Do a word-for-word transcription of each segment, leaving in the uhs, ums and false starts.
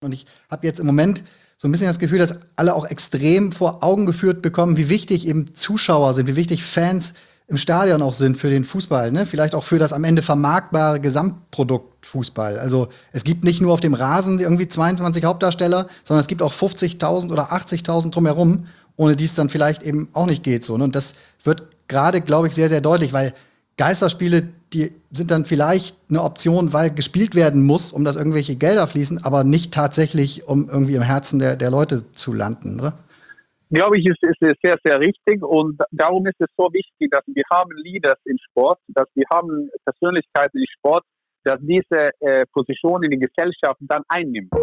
Und ich habe jetzt im Moment so ein bisschen das Gefühl, dass alle auch extrem vor Augen geführt bekommen, wie wichtig eben Zuschauer sind, wie wichtig Fans im Stadion auch sind für den Fußball, ne? Vielleicht auch für das am Ende vermarktbare Gesamtprodukt Fußball. Also es gibt nicht nur auf dem Rasen irgendwie zweiundzwanzig Hauptdarsteller, sondern es gibt auch fünfzigtausend oder achtzigtausend drumherum, ohne die es dann vielleicht eben auch nicht geht so. Ne? Und das wird gerade, glaube ich, sehr, sehr deutlich, weil Geisterspiele, die sind dann vielleicht eine Option, weil gespielt werden muss, um dass irgendwelche Gelder fließen, aber nicht tatsächlich, um irgendwie im Herzen der, der Leute zu landen, oder? Glaube ich, ist, ist sehr, sehr richtig, und darum ist es so wichtig, dass wir haben Leaders im Sport, dass wir haben Persönlichkeiten im Sport, dass diese äh, Position in der Gesellschaft dann einnimmt.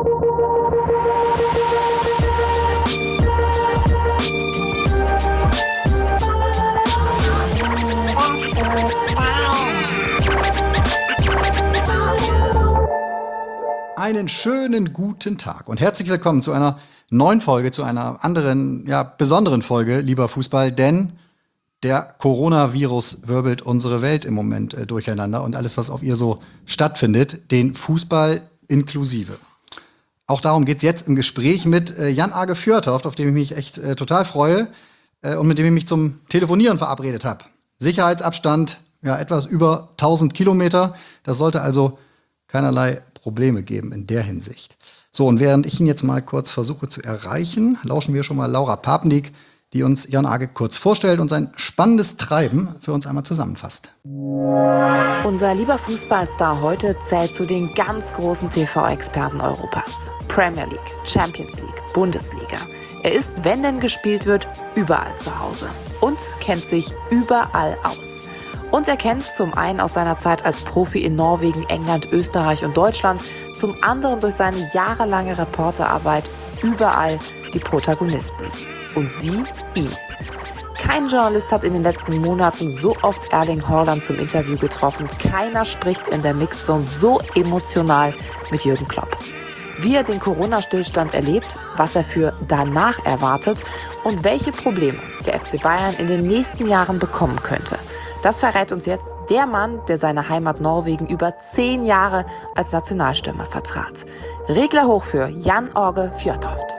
Einen schönen guten Tag und herzlich willkommen zu einer neuen Folge, zu einer anderen, ja, besonderen Folge, lieber Fußball, denn der Coronavirus wirbelt unsere Welt im Moment äh, durcheinander und alles, was auf ihr so stattfindet, den Fußball inklusive. Auch darum geht es jetzt im Gespräch mit äh, Jan-Age Fjørtoft, auf den ich mich echt äh, total freue äh, und mit dem ich mich zum Telefonieren verabredet habe. Sicherheitsabstand, ja, etwas über tausend Kilometer. Das sollte also keinerlei Probleme geben in der Hinsicht. So, und während ich ihn jetzt mal kurz versuche zu erreichen, lauschen wir schon mal Laura Papnik, die uns Jan-Age kurz vorstellt und sein spannendes Treiben für uns einmal zusammenfasst. Unser lieber Fußballstar heute zählt zu den ganz großen T V-Experten Europas. Premier League, Champions League, Bundesliga. Er ist, wenn denn gespielt wird, überall zu Hause und kennt sich überall aus. Und er kennt zum einen aus seiner Zeit als Profi in Norwegen, England, Österreich und Deutschland, zum anderen durch seine jahrelange Reporterarbeit überall die Protagonisten. Und sie ihn. Kein Journalist hat in den letzten Monaten so oft Erling Haaland zum Interview getroffen. Keiner spricht in der Mixzone so emotional mit Jürgen Klopp. Wie er den Corona-Stillstand erlebt, was er für danach erwartet und welche Probleme der F C Bayern in den nächsten Jahren bekommen könnte. Das verrät uns jetzt der Mann, der seine Heimat Norwegen über zehn Jahre als Nationalstürmer vertrat. Regler hoch für Jan-Åge Fjørtoft.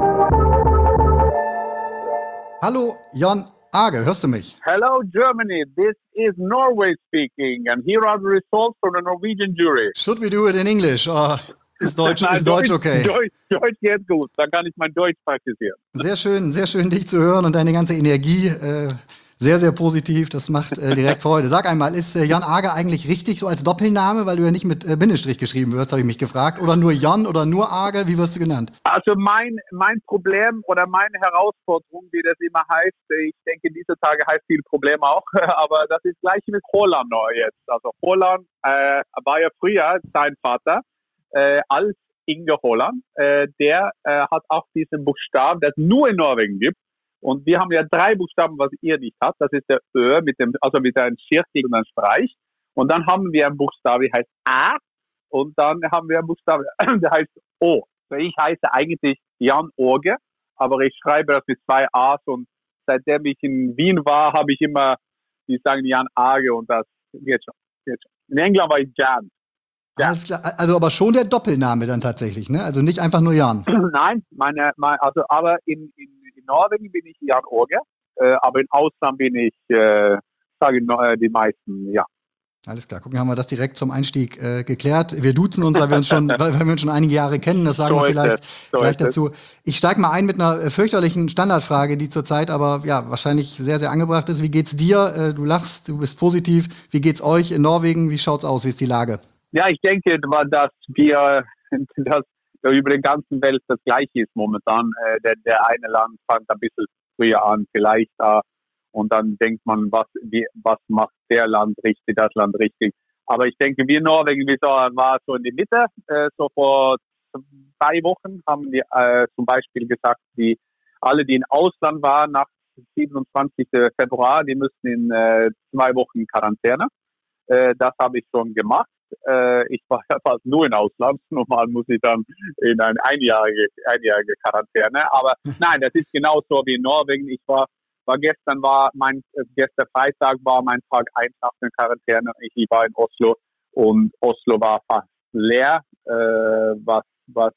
Hallo Jan-Age, hörst du mich? Hello Germany, this is Norway speaking, and here are the results from the Norwegian jury. Should we do it in English? Or ist Deutsch, Nein, ist Deutsch okay? Deutsch, Deutsch geht gut, dann kann ich mein Deutsch praktizieren. Sehr schön, sehr schön, dich zu hören und deine ganze Energie. Äh, sehr, sehr positiv, das macht äh, direkt Freude. Sag einmal, ist äh, Jan-Age eigentlich richtig so als Doppelname, weil du ja nicht mit äh, Bindestrich geschrieben wirst, habe ich mich gefragt. Oder nur Jan oder nur Age, wie wirst du genannt? Also mein, mein Problem oder meine Herausforderung, wie das immer heißt, ich denke, diese Tage heißt viel Problem auch, aber das ist gleich mit Haaland noch jetzt. Also Haaland äh, war ja früher sein Vater äh, als Inge Haaland. Äh, der äh, hat auch diesen Buchstaben, das nur in Norwegen gibt. Und wir haben ja drei Buchstaben, was ihr nicht habt. Das ist der Ö mit dem, also mit einem Zirkel und einem Streich. Und dann haben wir einen Buchstabe, der heißt A. Und dann haben wir einen Buchstabe, der heißt O. Also ich heiße eigentlich Jan-Åge, aber ich schreibe das mit zwei A's. Und seitdem ich in Wien war, habe ich immer, die sagen Jan-Age, und das geht schon, geht schon. In England war ich Jan. Ja. Alles klar. Also aber schon der Doppelname dann tatsächlich, ne? Also nicht einfach nur Jan. Nein, meine, meine, also aber in, in, in Norwegen bin ich Jan-Åge, äh, aber im Ausland bin ich, äh, sage äh, die meisten, ja. Alles klar, gucken, haben wir das direkt zum Einstieg äh, geklärt. Wir duzen uns, weil wir uns schon, weil wir uns schon einige Jahre kennen, das sagen so wir vielleicht so gleich dazu. Ich steige mal ein mit einer äh, fürchterlichen Standardfrage, die zurzeit aber ja wahrscheinlich sehr, sehr angebracht ist. Wie geht's dir? Äh, du lachst, du bist positiv. Wie geht's euch in Norwegen? Wie schaut's aus? Wie ist die Lage? Ja, ich denke, dass wir dass über der ganzen Welt das Gleiche ist momentan. Äh, der, der eine Land fängt ein bisschen früher an, vielleicht da. Und dann denkt man, was, wie, was macht der Land richtig, das Land richtig. Aber ich denke, wir in Norwegen, wir so, war so in die Mitte. Äh, so vor zwei Wochen haben wir äh, zum Beispiel gesagt, die alle, die im Ausland waren, nach siebenundzwanzigsten Februar, die müssen in äh, zwei Wochen in Quarantäne. Äh, das habe ich schon gemacht. Äh, ich war ja fast nur in Ausland. Normal muss ich dann in eine einjährige, einjährige Quarantäne. Aber nein, das ist genauso wie in Norwegen. Ich war war gestern war mein gestern Freitag war mein Tag eins nach der Quarantäne. Ich war in Oslo und Oslo war fast leer, äh, was was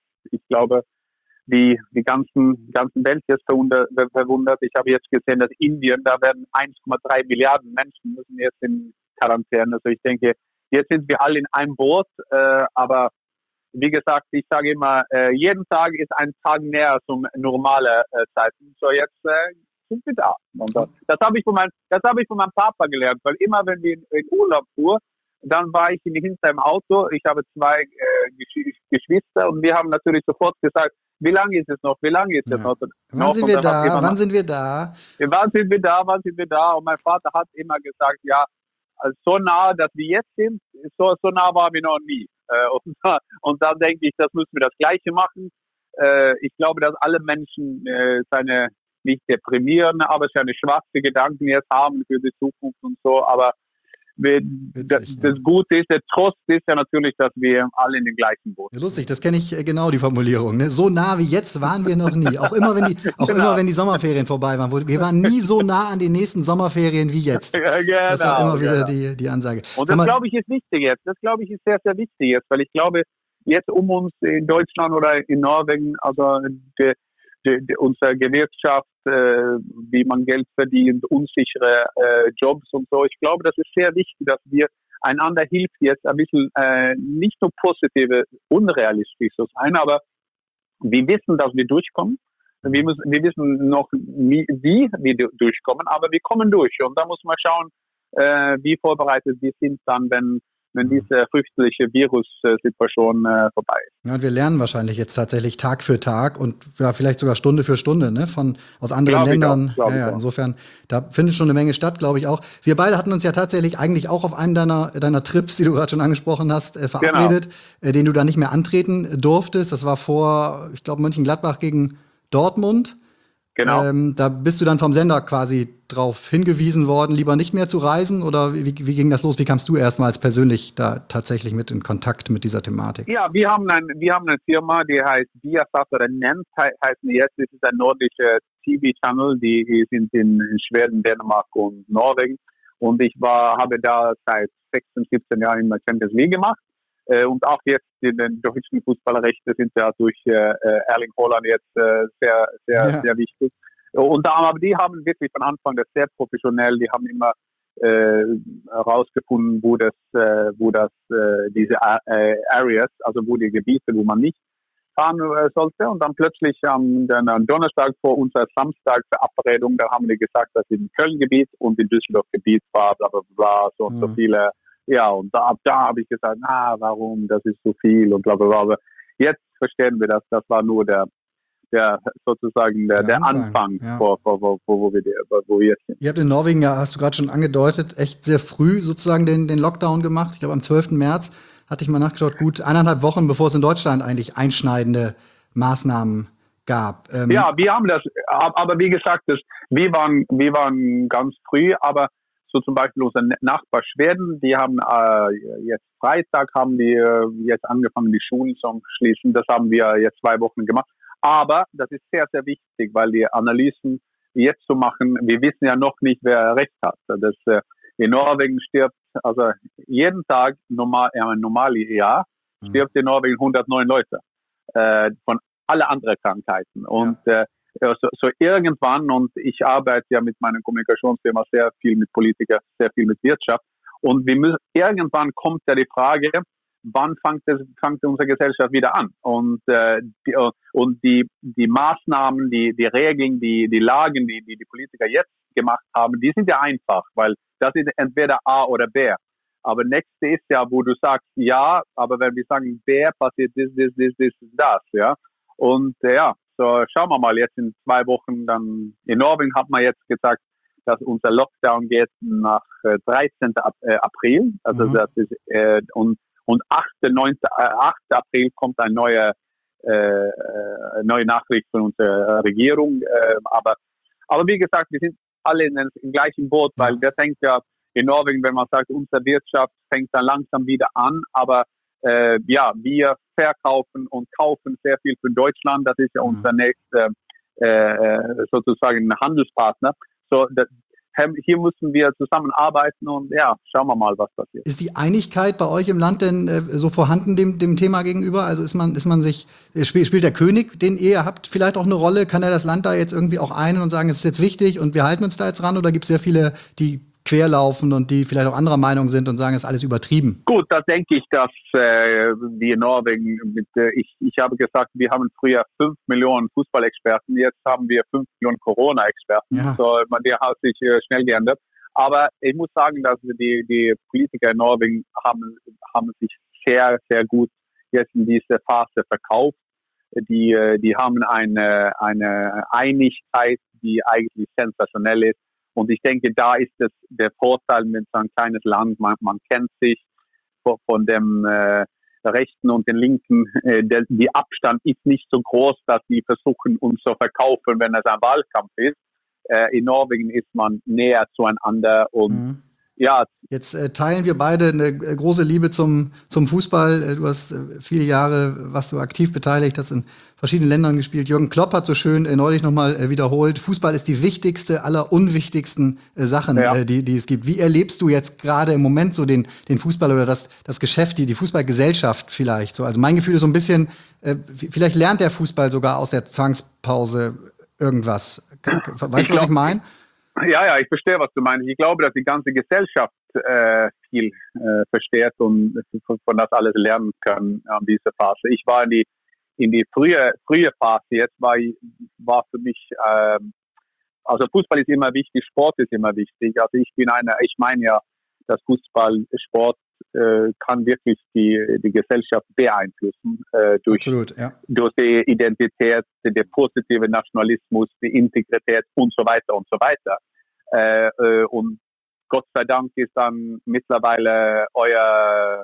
glaube, die, die ganzen, ganzen Welt ist verwundert, verwundert. Ich habe jetzt gesehen, dass Indien, da werden eins Komma drei Milliarden Menschen müssen jetzt in Quarantäne. Also ich denke, jetzt sind wir alle in einem Boot, äh, aber wie gesagt, ich sage immer, äh, jeden Tag ist ein Tag näher zum normalen äh, Zeiten. So jetzt äh, sind wir da. Und das das habe ich von meinem, das habe ich von meinem Papa gelernt, weil immer wenn wir in, in Urlaub fuhren, dann war ich in hinter im Auto. Ich habe zwei äh, Gesch Geschwister und wir haben natürlich sofort gesagt, wie lange ist es noch, wie lange ist es Ja. noch? Wann sind und wir dann hat da? immer Wann noch- sind wir da? Wann sind wir da? Wann sind wir da? Und mein Vater hat immer gesagt, ja, also so nah, dass wir jetzt sind, so, so nah waren wir noch nie. Äh, und, und dann denke ich, das müssen wir das Gleiche machen. Äh, ich glaube, dass alle Menschen äh, seine nicht deprimieren, aber seine schwarze Gedanken jetzt haben für die Zukunft und so. Aber wir, Witzig, das, das ja. Gute ist, der Trost ist ja natürlich, dass wir alle in den gleichen Boot Ja, lustig, das kenne ich äh, genau, die Formulierung. Ne? So nah wie jetzt waren wir noch nie. Auch immer, wenn die, auch Genau. immer, wenn die Sommerferien vorbei waren. Wo- Wir waren nie so nah an den nächsten Sommerferien wie jetzt. Ja, genau, Das war immer wieder genau. die, die Ansage. Und Sag das mal, glaube ich ist wichtig jetzt. Das glaube ich ist sehr, sehr wichtig jetzt, weil ich glaube, jetzt um uns in Deutschland oder in Norwegen, also die, die, die, unsere Gewerkschaft, äh, wie man Geld verdient, unsichere äh, Jobs und so. Ich glaube, das ist sehr wichtig, dass wir einander hilft jetzt ein bisschen äh, nicht nur positive, unrealistisch zu sein, aber wir wissen, dass wir durchkommen. Wir, müssen, wir wissen noch nie, wie wir durchkommen, aber wir kommen durch. Und da muss man schauen, äh, wie vorbereitet wir sind dann, wenn, wenn diese fürchterliche Virus-Situation äh, vorbei ist. ja, und wir lernen wahrscheinlich jetzt tatsächlich Tag für Tag und ja, vielleicht sogar Stunde für Stunde, ne, von aus anderen Glaub ich Ländern. auch, glaub ja, ich ja, auch. insofern, da findet schon eine Menge statt, glaube ich auch. Wir beide hatten uns ja tatsächlich eigentlich auch auf einem deiner, deiner Trips, die du gerade schon angesprochen hast, äh, verabredet, äh, den du dann nicht mehr antreten durftest. Das war vor, ich glaube, Mönchengladbach gegen Dortmund. Genau. Ähm, da bist du dann vom Sender quasi drauf hingewiesen worden, lieber nicht mehr zu reisen? Oder wie, wie ging das los? Wie kamst du erstmals persönlich da tatsächlich mit in Kontakt mit dieser Thematik? Ja, wir haben, ein, wir haben eine Firma, die heißt Viasat oder Nent, he heißt die jetzt. Das ist ein nordischer T V-Channel, die sind in, in Schweden, Dänemark und Norwegen. Und ich war, habe da seit sechzehn, siebzehn Jahren in der Champions League gemacht. Äh, und auch jetzt in den deutschen Fußballrechte sind ja durch äh, Erling Haaland jetzt äh, sehr, sehr, Ja. sehr wichtig. Und da, aber die haben wirklich von Anfang das sehr professionell, die haben immer äh, herausgefunden, wo das, äh, wo das, äh, diese äh, Areas, also wo die Gebiete, wo man nicht fahren äh, sollte. Und dann plötzlich am, dann am Donnerstag vor unserer Samstagverabredung, da haben die gesagt, dass im Köln-Gebiet und im Düsseldorf-Gebiet war, bla bla bla, so und so Mhm. viele. Ja, und da, ab da habe ich gesagt, na, warum, das ist so viel und bla bla bla. Aber jetzt verstehen wir das, das war nur der, der sozusagen der, Der der Anfang, Anfang, ja. vor, vor, wo, wo, wo, wir, wo wir jetzt sind. Ihr habt in Norwegen, ja, hast du gerade schon angedeutet, echt sehr früh sozusagen den, den Lockdown gemacht. Ich glaube, am zwölften März hatte ich mal nachgeschaut, gut eineinhalb Wochen, bevor es in Deutschland eigentlich einschneidende Maßnahmen gab. Ähm, Ja, wir haben das, aber wie gesagt, das, wir, waren, wir waren ganz früh, aber so zum Beispiel unser Nachbar Schweden, die haben äh, jetzt Freitag haben die äh, jetzt angefangen, die Schulen zu schließen. Das haben wir jetzt zwei Wochen gemacht. Aber das ist sehr, sehr wichtig, weil die Analysen jetzt zu machen, wir wissen ja noch nicht, wer recht hat. Das, äh, in Norwegen stirbt, also jeden Tag normal, ja, ein normales Jahr stirbt in Norwegen hundertneun Leute äh, von alle anderen Krankheiten. Und ja. äh, so, so irgendwann, und ich arbeite ja mit meiner Kommunikationsfirma sehr viel mit Politikern, sehr viel mit Wirtschaft, und wir müssen, irgendwann kommt ja die Frage, wann fängt, es, fängt unsere Gesellschaft wieder an? Und, äh, die, und die, die Maßnahmen, die, die Regeln, die, die Lagen, die, die die Politiker jetzt gemacht haben, die sind ja einfach, weil das ist entweder A oder B. Aber nächste ist ja, wo du sagst, ja, aber wenn wir sagen, B, passiert das, das, das, das, das, ja. Und äh, ja, so schauen wir mal jetzt in zwei Wochen dann, in Norwegen hat man jetzt gesagt, dass unser Lockdown geht nach äh, dreizehnten April, also mhm. das ist, äh, und, und achten, neunten, achten April kommt eine neue, äh, neue Nachricht von unserer Regierung, äh, aber, aber wie gesagt, wir sind alle in, im gleichen Boot, weil wir denken ja in Norwegen, wenn man sagt, unsere Wirtschaft fängt dann langsam wieder an, aber äh, ja, wir verkaufen und kaufen sehr viel für Deutschland, das ist ja unser mhm. nächster äh, sozusagen Handelspartner. So, das, hier müssen wir zusammenarbeiten und ja, schauen wir mal, was passiert. Ist die Einigkeit bei euch im Land denn äh, so vorhanden dem, dem Thema gegenüber? Also ist man, ist man sich, spielt, spielt der König, den ihr habt, vielleicht auch eine Rolle? Kann er das Land da jetzt irgendwie auch ein und sagen, es ist jetzt wichtig und wir halten uns da jetzt ran? Oder gibt es sehr viele, die querlaufen und die vielleicht auch anderer Meinung sind und sagen, es ist alles übertrieben? Gut, da denke ich, dass äh, wir in Norwegen, mit, äh, ich, ich habe gesagt, wir haben früher fünf Millionen Fußballexperten, jetzt haben wir fünf Millionen Corona-Experten. Ja. So, man, der hat sich äh, schnell geändert. Aber ich muss sagen, dass die, die Politiker in Norwegen haben, haben sich sehr, sehr gut jetzt in diese Phase verkauft. Die, die haben eine, eine Einigkeit, die eigentlich sensationell ist. Und ich denke, da ist es der Vorteil mit so einem kleines Land. Man, man kennt sich von, von dem äh, Rechten und den Linken. Äh, der, die Abstand ist nicht so groß, dass die versuchen, uns zu verkaufen, wenn es ein Wahlkampf ist. Äh, in Norwegen ist man näher zueinander und Mhm. ja. Jetzt äh, teilen wir beide eine äh, große Liebe zum, zum Fußball. Äh, du hast äh, viele Jahre, warst du aktiv beteiligt, hast in verschiedenen Ländern gespielt. Jürgen Klopp hat so schön äh, neulich nochmal äh, wiederholt, Fußball ist die wichtigste aller unwichtigsten äh, Sachen, Ja. äh, die, die es gibt. Wie erlebst du jetzt gerade im Moment so den, den Fußball oder das, das Geschäft, die, die Fußballgesellschaft vielleicht? So, also mein Gefühl ist so ein bisschen, äh, vielleicht lernt der Fußball sogar aus der Zwangspause irgendwas. Weißt du, was glaub, ich meine? Ja, ja, ich verstehe, was du meinst. Ich glaube, dass die ganze Gesellschaft äh, viel äh, versteht und von, von das alles lernen kann an dieser Phase. Ich war in die in die frühe frühe Phase. Jetzt war ich, war für mich äh, also Fußball ist immer wichtig, Sport ist immer wichtig. Also ich bin einer, ich meine ja, dass Fußball, Sport äh, kann wirklich die die Gesellschaft beeinflussen äh, durch Absolut, ja. durch die Identität, der positive Nationalismus, die Integrität und so weiter und so weiter. Äh, äh, und Gott sei Dank ist dann mittlerweile euer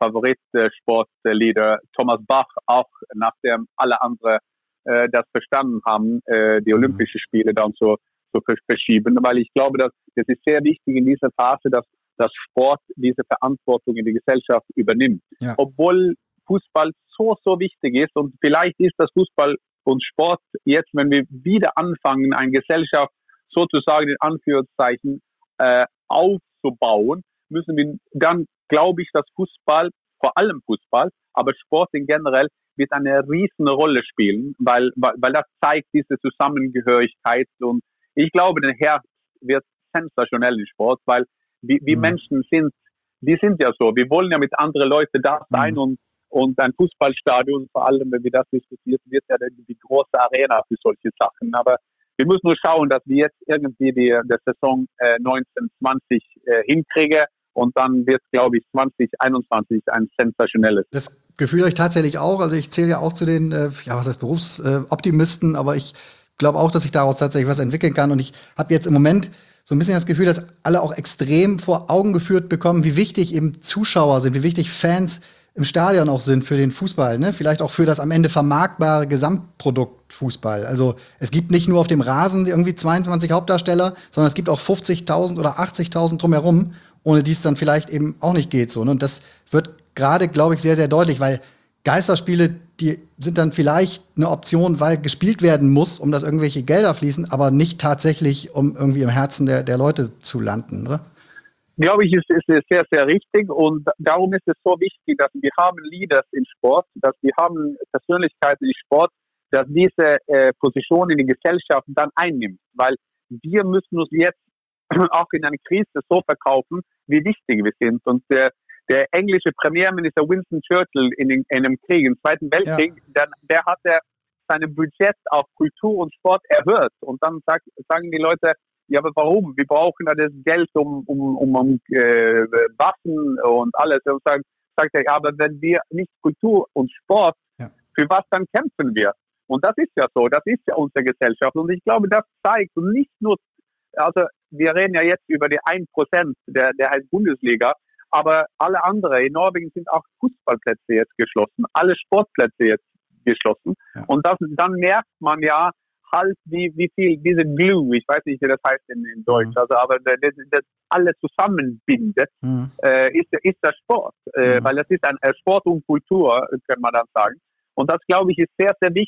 Favorit-Sportleader Thomas Bach auch, nachdem alle anderen äh, das verstanden haben, äh, die Olympischen Spiele dann so zu verschieben. Weil ich glaube, dass das ist sehr wichtig in dieser Phase, dass dass Sport diese Verantwortung in die Gesellschaft übernimmt. Ja. Obwohl Fußball so, so wichtig ist und vielleicht ist das Fußball und Sport jetzt, wenn wir wieder anfangen, eine Gesellschaft sozusagen in Anführungszeichen äh, aufzubauen, müssen wir dann, glaube ich, dass Fußball, vor allem Fußball, aber Sport in generell, wird eine riesen Rolle spielen, weil, weil, weil das zeigt diese Zusammengehörigkeit und ich glaube, der Herbst wird sensationell im Sport, weil wie, wie mhm. Menschen sind, die sind ja so. Wir wollen ja mit anderen Leuten da sein mhm. und, und ein Fußballstadion, vor allem, wenn wir das diskutieren, wird ja die große Arena für solche Sachen. Aber wir müssen nur schauen, dass wir jetzt irgendwie die, die Saison äh, neunzehn zwanzig äh, hinkriegen und dann wird, glaube ich, zwanzig einundzwanzig ein sensationelles. Das Gefühl habe ich tatsächlich auch. Also ich zähle ja auch zu den, äh, ja, was heißt Berufsoptimisten, äh, aber ich glaube auch, dass sich daraus tatsächlich was entwickeln kann. Und ich habe jetzt im Moment so ein bisschen das Gefühl, dass alle auch extrem vor Augen geführt bekommen, wie wichtig eben Zuschauer sind, wie wichtig Fans im Stadion auch sind für den Fußball, ne? Vielleicht auch für das am Ende vermarktbare Gesamtprodukt Fußball. Also es gibt nicht nur auf dem Rasen irgendwie zweiundzwanzig Hauptdarsteller, sondern es gibt auch fünfzigtausend oder achtzigtausend drumherum, ohne die es dann vielleicht eben auch nicht geht so. Ne? Und das wird gerade, glaube ich, sehr, sehr deutlich, weil Geisterspiele, die sind dann vielleicht eine Option, weil gespielt werden muss, um dass irgendwelche Gelder fließen, aber nicht tatsächlich, um irgendwie im Herzen der, der Leute zu landen, oder? Glaube ich, ist, ist sehr, sehr richtig und darum ist es so wichtig, dass wir haben Leaders im Sport, dass wir haben Persönlichkeiten im Sport, dass diese äh, Position in der Gesellschaft dann einnimmt, weil wir müssen uns jetzt auch in einer Krise so verkaufen, wie wichtig wir sind und äh, der englische Premierminister Winston Churchill in, den, in einem Krieg, im Zweiten Weltkrieg, ja. der, der hat er sein Budget auf Kultur und Sport erhöht. Und dann sag, sagen die Leute, ja, aber warum? Wir brauchen ja das Geld um, um, um, um äh, Waffen und alles. Und sagt, sagt er, ja, aber wenn wir nicht Kultur und Sport, ja. für was dann kämpfen wir? Und das ist ja so, das ist ja unsere Gesellschaft. Und ich glaube, das zeigt nicht nur, also wir reden ja jetzt über die ein Prozent der, der halt Bundesliga, aber alle anderen, in Norwegen sind auch Fußballplätze jetzt geschlossen, alle Sportplätze jetzt geschlossen. Ja. Und das, dann merkt man ja halt, wie, wie viel diese Glue, ich weiß nicht, wie das heißt in, in Deutsch, mhm. also aber das, das alles zusammenbindet, mhm. äh, ist, ist der Sport. Äh, mhm. Weil das ist ein Sport und Kultur, kann man dann sagen. Und das, glaube ich, ist sehr, sehr wichtig,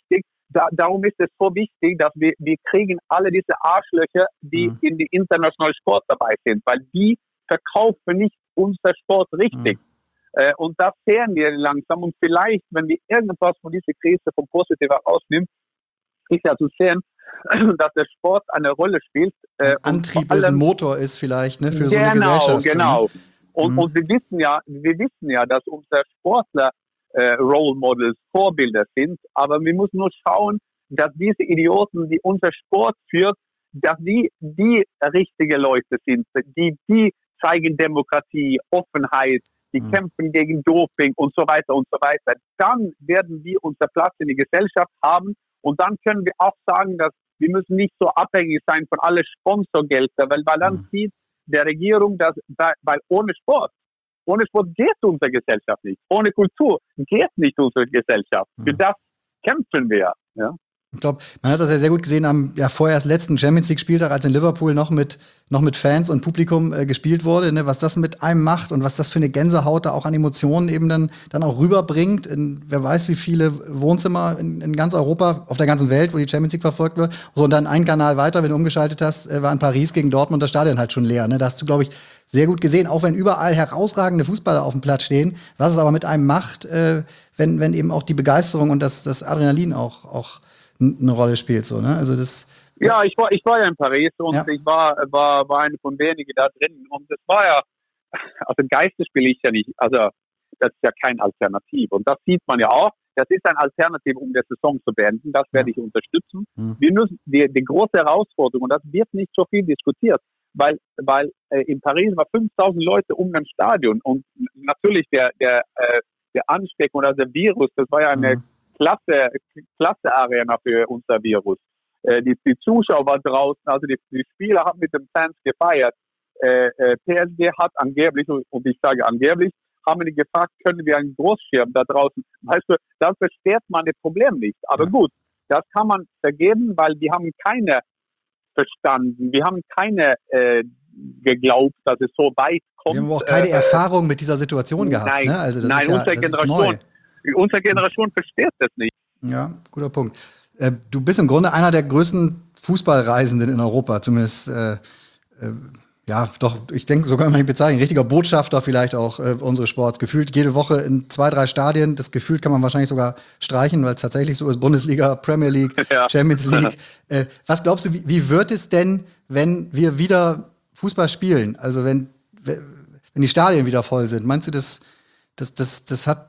da, darum ist es so wichtig, dass wir, wir kriegen alle diese Arschlöcher, die mhm. in die internationalen Sport dabei sind, weil die verkaufen nicht unser Sport richtig. Mhm. Äh, und das sehen wir langsam. Und vielleicht, wenn wir irgendwas von dieser Krise vom Positiven rausnehmen, ist ja zu sehen, dass der Sport eine Rolle spielt. Äh, ein Antrieb ist, ein Motor ist vielleicht, ne, für genau, so eine Gesellschaft. Genau, genau. Und, mhm. und wir wissen ja, wir wissen ja, dass unsere Sportler äh, Role Models, Vorbilder sind, aber wir müssen nur schauen, dass diese Idioten, die unser Sport führt, dass die die richtige Leute sind, die die zeigen Demokratie, Offenheit, die mhm. kämpfen gegen Doping und so weiter und so weiter. Dann werden wir unseren Platz in der Gesellschaft haben und dann können wir auch sagen, dass wir müssen nicht so abhängig sein von allen Sponsorgeldern, weil, weil dann mhm. sieht der Regierung, dass weil ohne Sport, ohne Sport geht unsere Gesellschaft nicht. Ohne Kultur geht nicht unsere Gesellschaft. Mhm. Für das kämpfen wir. Ja. Ich glaube, man hat das ja sehr gut gesehen am ja, vorerst letzten Champions League-Spieltag, als in Liverpool noch mit, noch mit Fans und Publikum äh, gespielt wurde, ne, was das mit einem macht und was das für eine Gänsehaut da auch an Emotionen eben dann, dann auch rüberbringt. In, wer weiß, wie viele Wohnzimmer in, in ganz Europa, auf der ganzen Welt, wo die Champions League verfolgt wird. So, und dann einen Kanal weiter, wenn du umgeschaltet hast, äh, war in Paris gegen Dortmund das Stadion halt schon leer. Ne? Da hast du, glaube ich, sehr gut gesehen, auch wenn überall herausragende Fußballer auf dem Platz stehen, was es aber mit einem macht, äh, wenn, wenn eben auch die Begeisterung und das, das Adrenalin auch, auch eine Rolle spielt, so, ne? Also das. Ja, ich war, ich war ja in Paris und ja. ich war, war, war eine von wenigen da drin und das war ja, also Geiste spiele ich ja nicht, also das ist ja kein Alternativ und das sieht man ja auch, das ist ein Alternativ, um die Saison zu beenden, das werde ja. ich unterstützen. Mhm. Wir müssen, die, die große Herausforderung, und das wird nicht so viel diskutiert, weil, weil äh, in Paris war fünftausend Leute um ein Stadion und natürlich der, der, äh, der Ansteckung oder der Virus, das war ja eine mhm. Klasse, Klasse Arena für unser Virus. Äh, die, die Zuschauer waren draußen, also die, die Spieler haben mit den Fans gefeiert. Äh, äh, P S G hat angeblich, und ich sage angeblich, haben die gefragt, können wir einen Großschirm da draußen? Weißt du, das versteht man das Problem nicht. Aber ja. gut, das kann man vergeben, weil die haben keine verstanden. Wir haben keine äh, geglaubt, dass es so weit kommt. Wir haben auch keine äh, Erfahrung mit dieser Situation gehabt. Nein, ne? Also das nein, ist ja, unsere das Generation. Ist neu. Unsere Generation versteht das nicht. Ja, guter Punkt. Äh, du bist im Grunde einer der größten Fußballreisenden in Europa, zumindest, äh, äh, ja, doch, ich denke, so kann man ihn bezeichnen, richtiger Botschafter vielleicht auch äh, unseres Sports. Gefühlt jede Woche in zwei, drei Stadien. Das Gefühl kann man wahrscheinlich sogar streichen, weil es tatsächlich so ist. Bundesliga, Premier League, ja. Champions League. Äh, was glaubst du, wie, wie wird es denn, wenn wir wieder Fußball spielen? Also wenn, wenn die Stadien wieder voll sind. Meinst du, das, das, das, das hat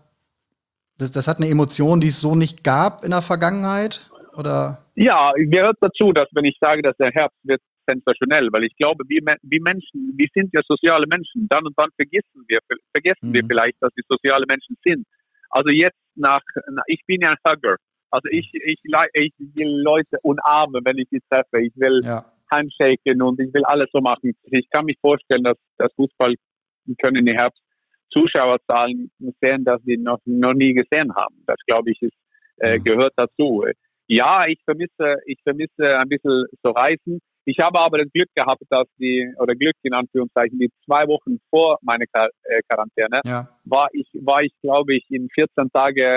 Das, das hat eine Emotion, die es so nicht gab in der Vergangenheit? Oder? Ja, gehört dazu, dass wenn ich sage, dass der Herbst wird sensationell, weil ich glaube, wir, wir Menschen, wir sind ja soziale Menschen. Dann und dann vergessen wir, vergessen mhm. wir vielleicht, dass wir soziale Menschen sind. Also jetzt nach, ich bin ja ein Hugger. Also ich, ich, ich will Leute umarmen, wenn ich sie treffe. Ich will ja. handshaken und ich will alles so machen. Ich kann mich vorstellen, dass das Fußball können im Herbst Zuschauerzahlen sehen, dass sie noch, noch nie gesehen haben. Das, glaube ich, ist, äh, gehört dazu. Ja, ich vermisse, ich vermisse ein bisschen so Reisen. Ich habe aber das Glück gehabt, dass die, oder Glück in Anführungszeichen, die zwei Wochen vor meiner Quar- äh, Quarantäne, ja. war ich, war ich, glaube ich, in vierzehn Tagen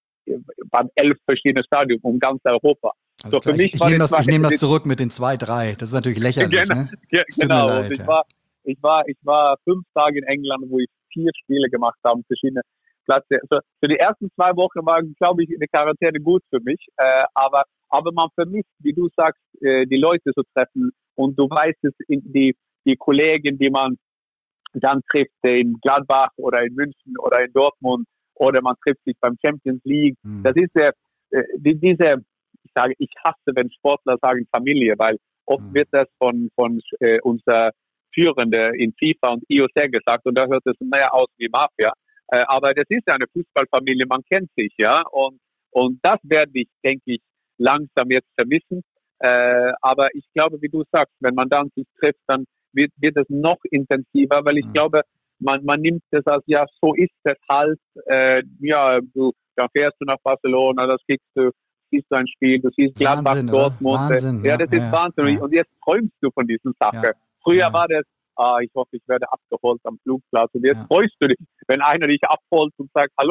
beim elf verschiedenen Stadien um ganz Europa. So, für mich ich ich nehme das, ich nehm das zurück mit den zwei, drei. Das ist natürlich lächerlich. Genau, ne? genau. Leid, ich, ja. war, ich, war, ich war fünf Tage in England, wo ich vier Spiele gemacht habe, verschiedene Plätze. Also für die ersten zwei Wochen war, glaube ich, eine Quarantäne gut für mich. Äh, aber, aber man vermisst, wie du sagst, äh, die Leute zu treffen. Und du weißt es, die, die Kollegen, die man dann trifft in Gladbach oder in München oder in Dortmund oder man trifft sich beim Champions League. Mhm. Das ist äh, die, diese, ich sage, ich hasse, wenn Sportler sagen Familie, weil oft mhm. wird das von, von äh, unserer Führende in FIFA und I O C gesagt und da hört es mehr aus wie Mafia. Äh, aber das ist ja eine Fußballfamilie, man kennt sich, ja. Und, und das werde ich, denke ich, langsam jetzt vermissen. Äh, aber ich glaube, wie du sagst, wenn man dann sich trifft, dann wird, wird es noch intensiver, weil ich mhm. glaube, man, man nimmt das als, ja, so ist es halt. Äh, ja, du, dann fährst du nach Barcelona, das kriegst du, siehst du ein Spiel, du siehst Gladbach, Wahnsinn, Dortmund. Wahnsinn, ja, das ja, ist Wahnsinn. Ja. Und jetzt träumst du von diesen Sachen. Ja. Früher ja. war das, ah, ich hoffe, ich werde abgeholt am Flugplatz. Und jetzt ja. freust du dich, wenn einer dich abholt und sagt, hallo.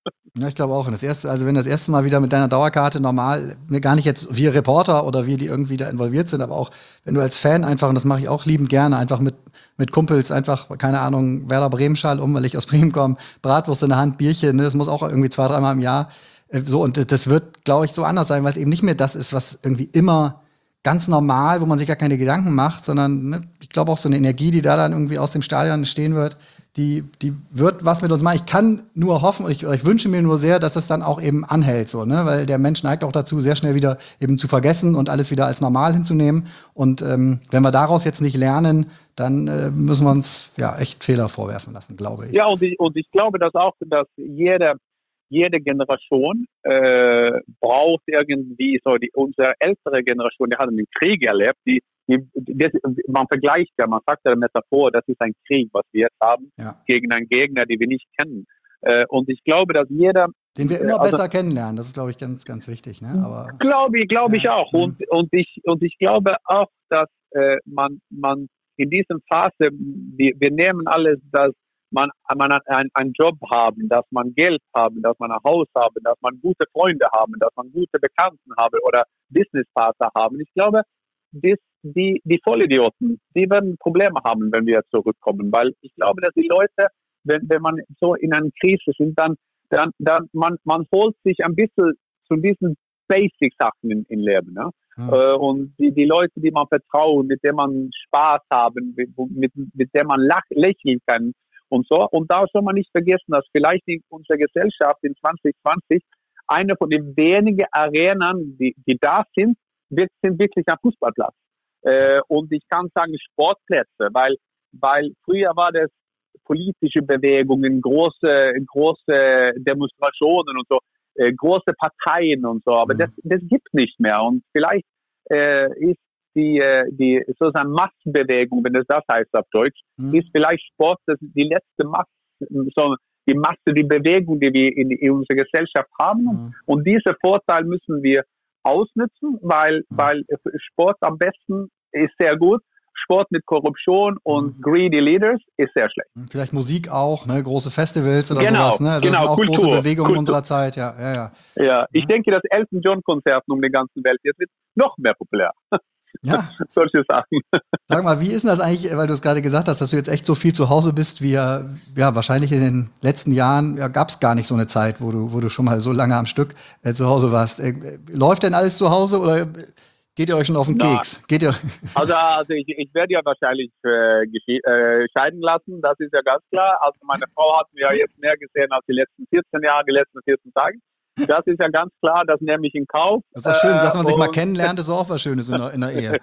Ja, ich glaube auch. Und das erste, also wenn das erste Mal wieder mit deiner Dauerkarte normal, ne, gar nicht jetzt wir Reporter oder wir, die irgendwie da involviert sind, aber auch wenn du als Fan einfach, und das mache ich auch liebend gerne, einfach mit, mit Kumpels einfach, keine Ahnung, Werder Bremen-Schal um, weil ich aus Bremen komme, Bratwurst in der Hand, Bierchen, ne, das muss auch irgendwie zwei, dreimal im Jahr. Äh, so, und das wird, glaube ich, so anders sein, weil es eben nicht mehr das ist, was irgendwie immer ganz normal, wo man sich gar keine Gedanken macht, sondern ne, ich glaube auch so eine Energie, die da dann irgendwie aus dem Stadion stehen wird, die, die wird was mit uns machen. Ich kann nur hoffen und ich, ich wünsche mir nur sehr, dass es dann auch eben anhält, so, ne? Weil der Mensch neigt auch dazu, sehr schnell wieder eben zu vergessen und alles wieder als normal hinzunehmen. Und ähm, wenn wir daraus jetzt nicht lernen, dann äh, müssen wir uns ja echt Fehler vorwerfen lassen, glaube ich. Ja, und ich, und ich glaube, dass auch, dass jede, jede Generation äh, braucht irgendwie so die unsere ältere Generation, die hat einen Krieg erlebt, die Die, das, man vergleicht ja, man sagt ja der Metaphor, das ist ein Krieg, was wir jetzt haben, Ja. gegen einen Gegner, den wir nicht kennen. Äh, und ich glaube, dass jeder... Den wir immer also, besser kennenlernen, das ist, glaube ich, ganz, ganz wichtig. Ne? Aber, glaube ich, glaube ja. ich auch. Und, und, ich, und ich glaube auch, dass äh, man, man in dieser Phase, wir, wir nehmen alles, dass man, man einen, einen Job haben, dass man Geld haben, dass man ein Haus haben, dass man gute Freunde haben, dass man gute Bekannten haben oder Businesspartner haben. Ich glaube, das, die, die Vollidioten, die werden Probleme haben, wenn wir zurückkommen, weil ich glaube, dass die Leute, wenn, wenn man so in einer Krise sind, dann, dann, dann man, man holt sich ein bisschen zu diesen Basic-Sachen im, im Leben. Ne? Hm. Äh, und die, die Leute, die man vertraut, mit denen man Spaß haben, mit, mit, mit denen man lach, lächeln kann und so. Und da soll man nicht vergessen, dass vielleicht in unserer Gesellschaft in zwanzig zwanzig eine von den wenigen Arenen, die, die da sind, wir sind wirklich ein Fußballplatz. Äh, und ich kann sagen Sportplätze, weil, weil früher war das politische Bewegungen, große, große Demonstrationen und so, äh, große Parteien und so, aber mhm. das, das gibt nicht mehr. Und vielleicht äh, ist die, die sozusagen Massenbewegung, wenn das das heißt auf Deutsch, mhm. ist vielleicht Sport das die letzte Masse, so die Masse, die Bewegung, die wir in, in unserer Gesellschaft haben. Mhm. Und diesen Vorteil müssen wir ausnutzen, weil, mhm. weil Sport am besten ist sehr gut. Sport mit Korruption und mhm. greedy leaders ist sehr schlecht. Vielleicht Musik auch, ne? Große Festivals oder genau, sowas. Ne? Also genau, das sind auch Kultur, große Bewegungen Kultur. unserer Zeit. Ja, ja, ja. ja ich ja. denke, das Elton John Konzerten um die ganze Welt jetzt wird noch mehr populär. Ja. Solche Sachen. Sag mal, wie ist denn das eigentlich, weil du es gerade gesagt hast, dass du jetzt echt so viel zu Hause bist, wie ja, ja wahrscheinlich in den letzten Jahren ja, gab es gar nicht so eine Zeit, wo du, wo du schon mal so lange am Stück äh, zu Hause warst. Äh, läuft denn alles zu Hause oder geht ihr euch schon auf den Na, Keks? Geht ihr? Also, also ich, ich werde ja wahrscheinlich äh, äh, scheiden lassen, das ist ja ganz klar. Also meine Frau hat mir ja jetzt mehr gesehen als die letzten vierzehn Jahre, die letzten vierzehn Tage. Das ist ja ganz klar, das nehme ich in Kauf. Das ist auch schön, dass man sich mal kennenlernt, ist auch was Schönes in der, in der Ehe.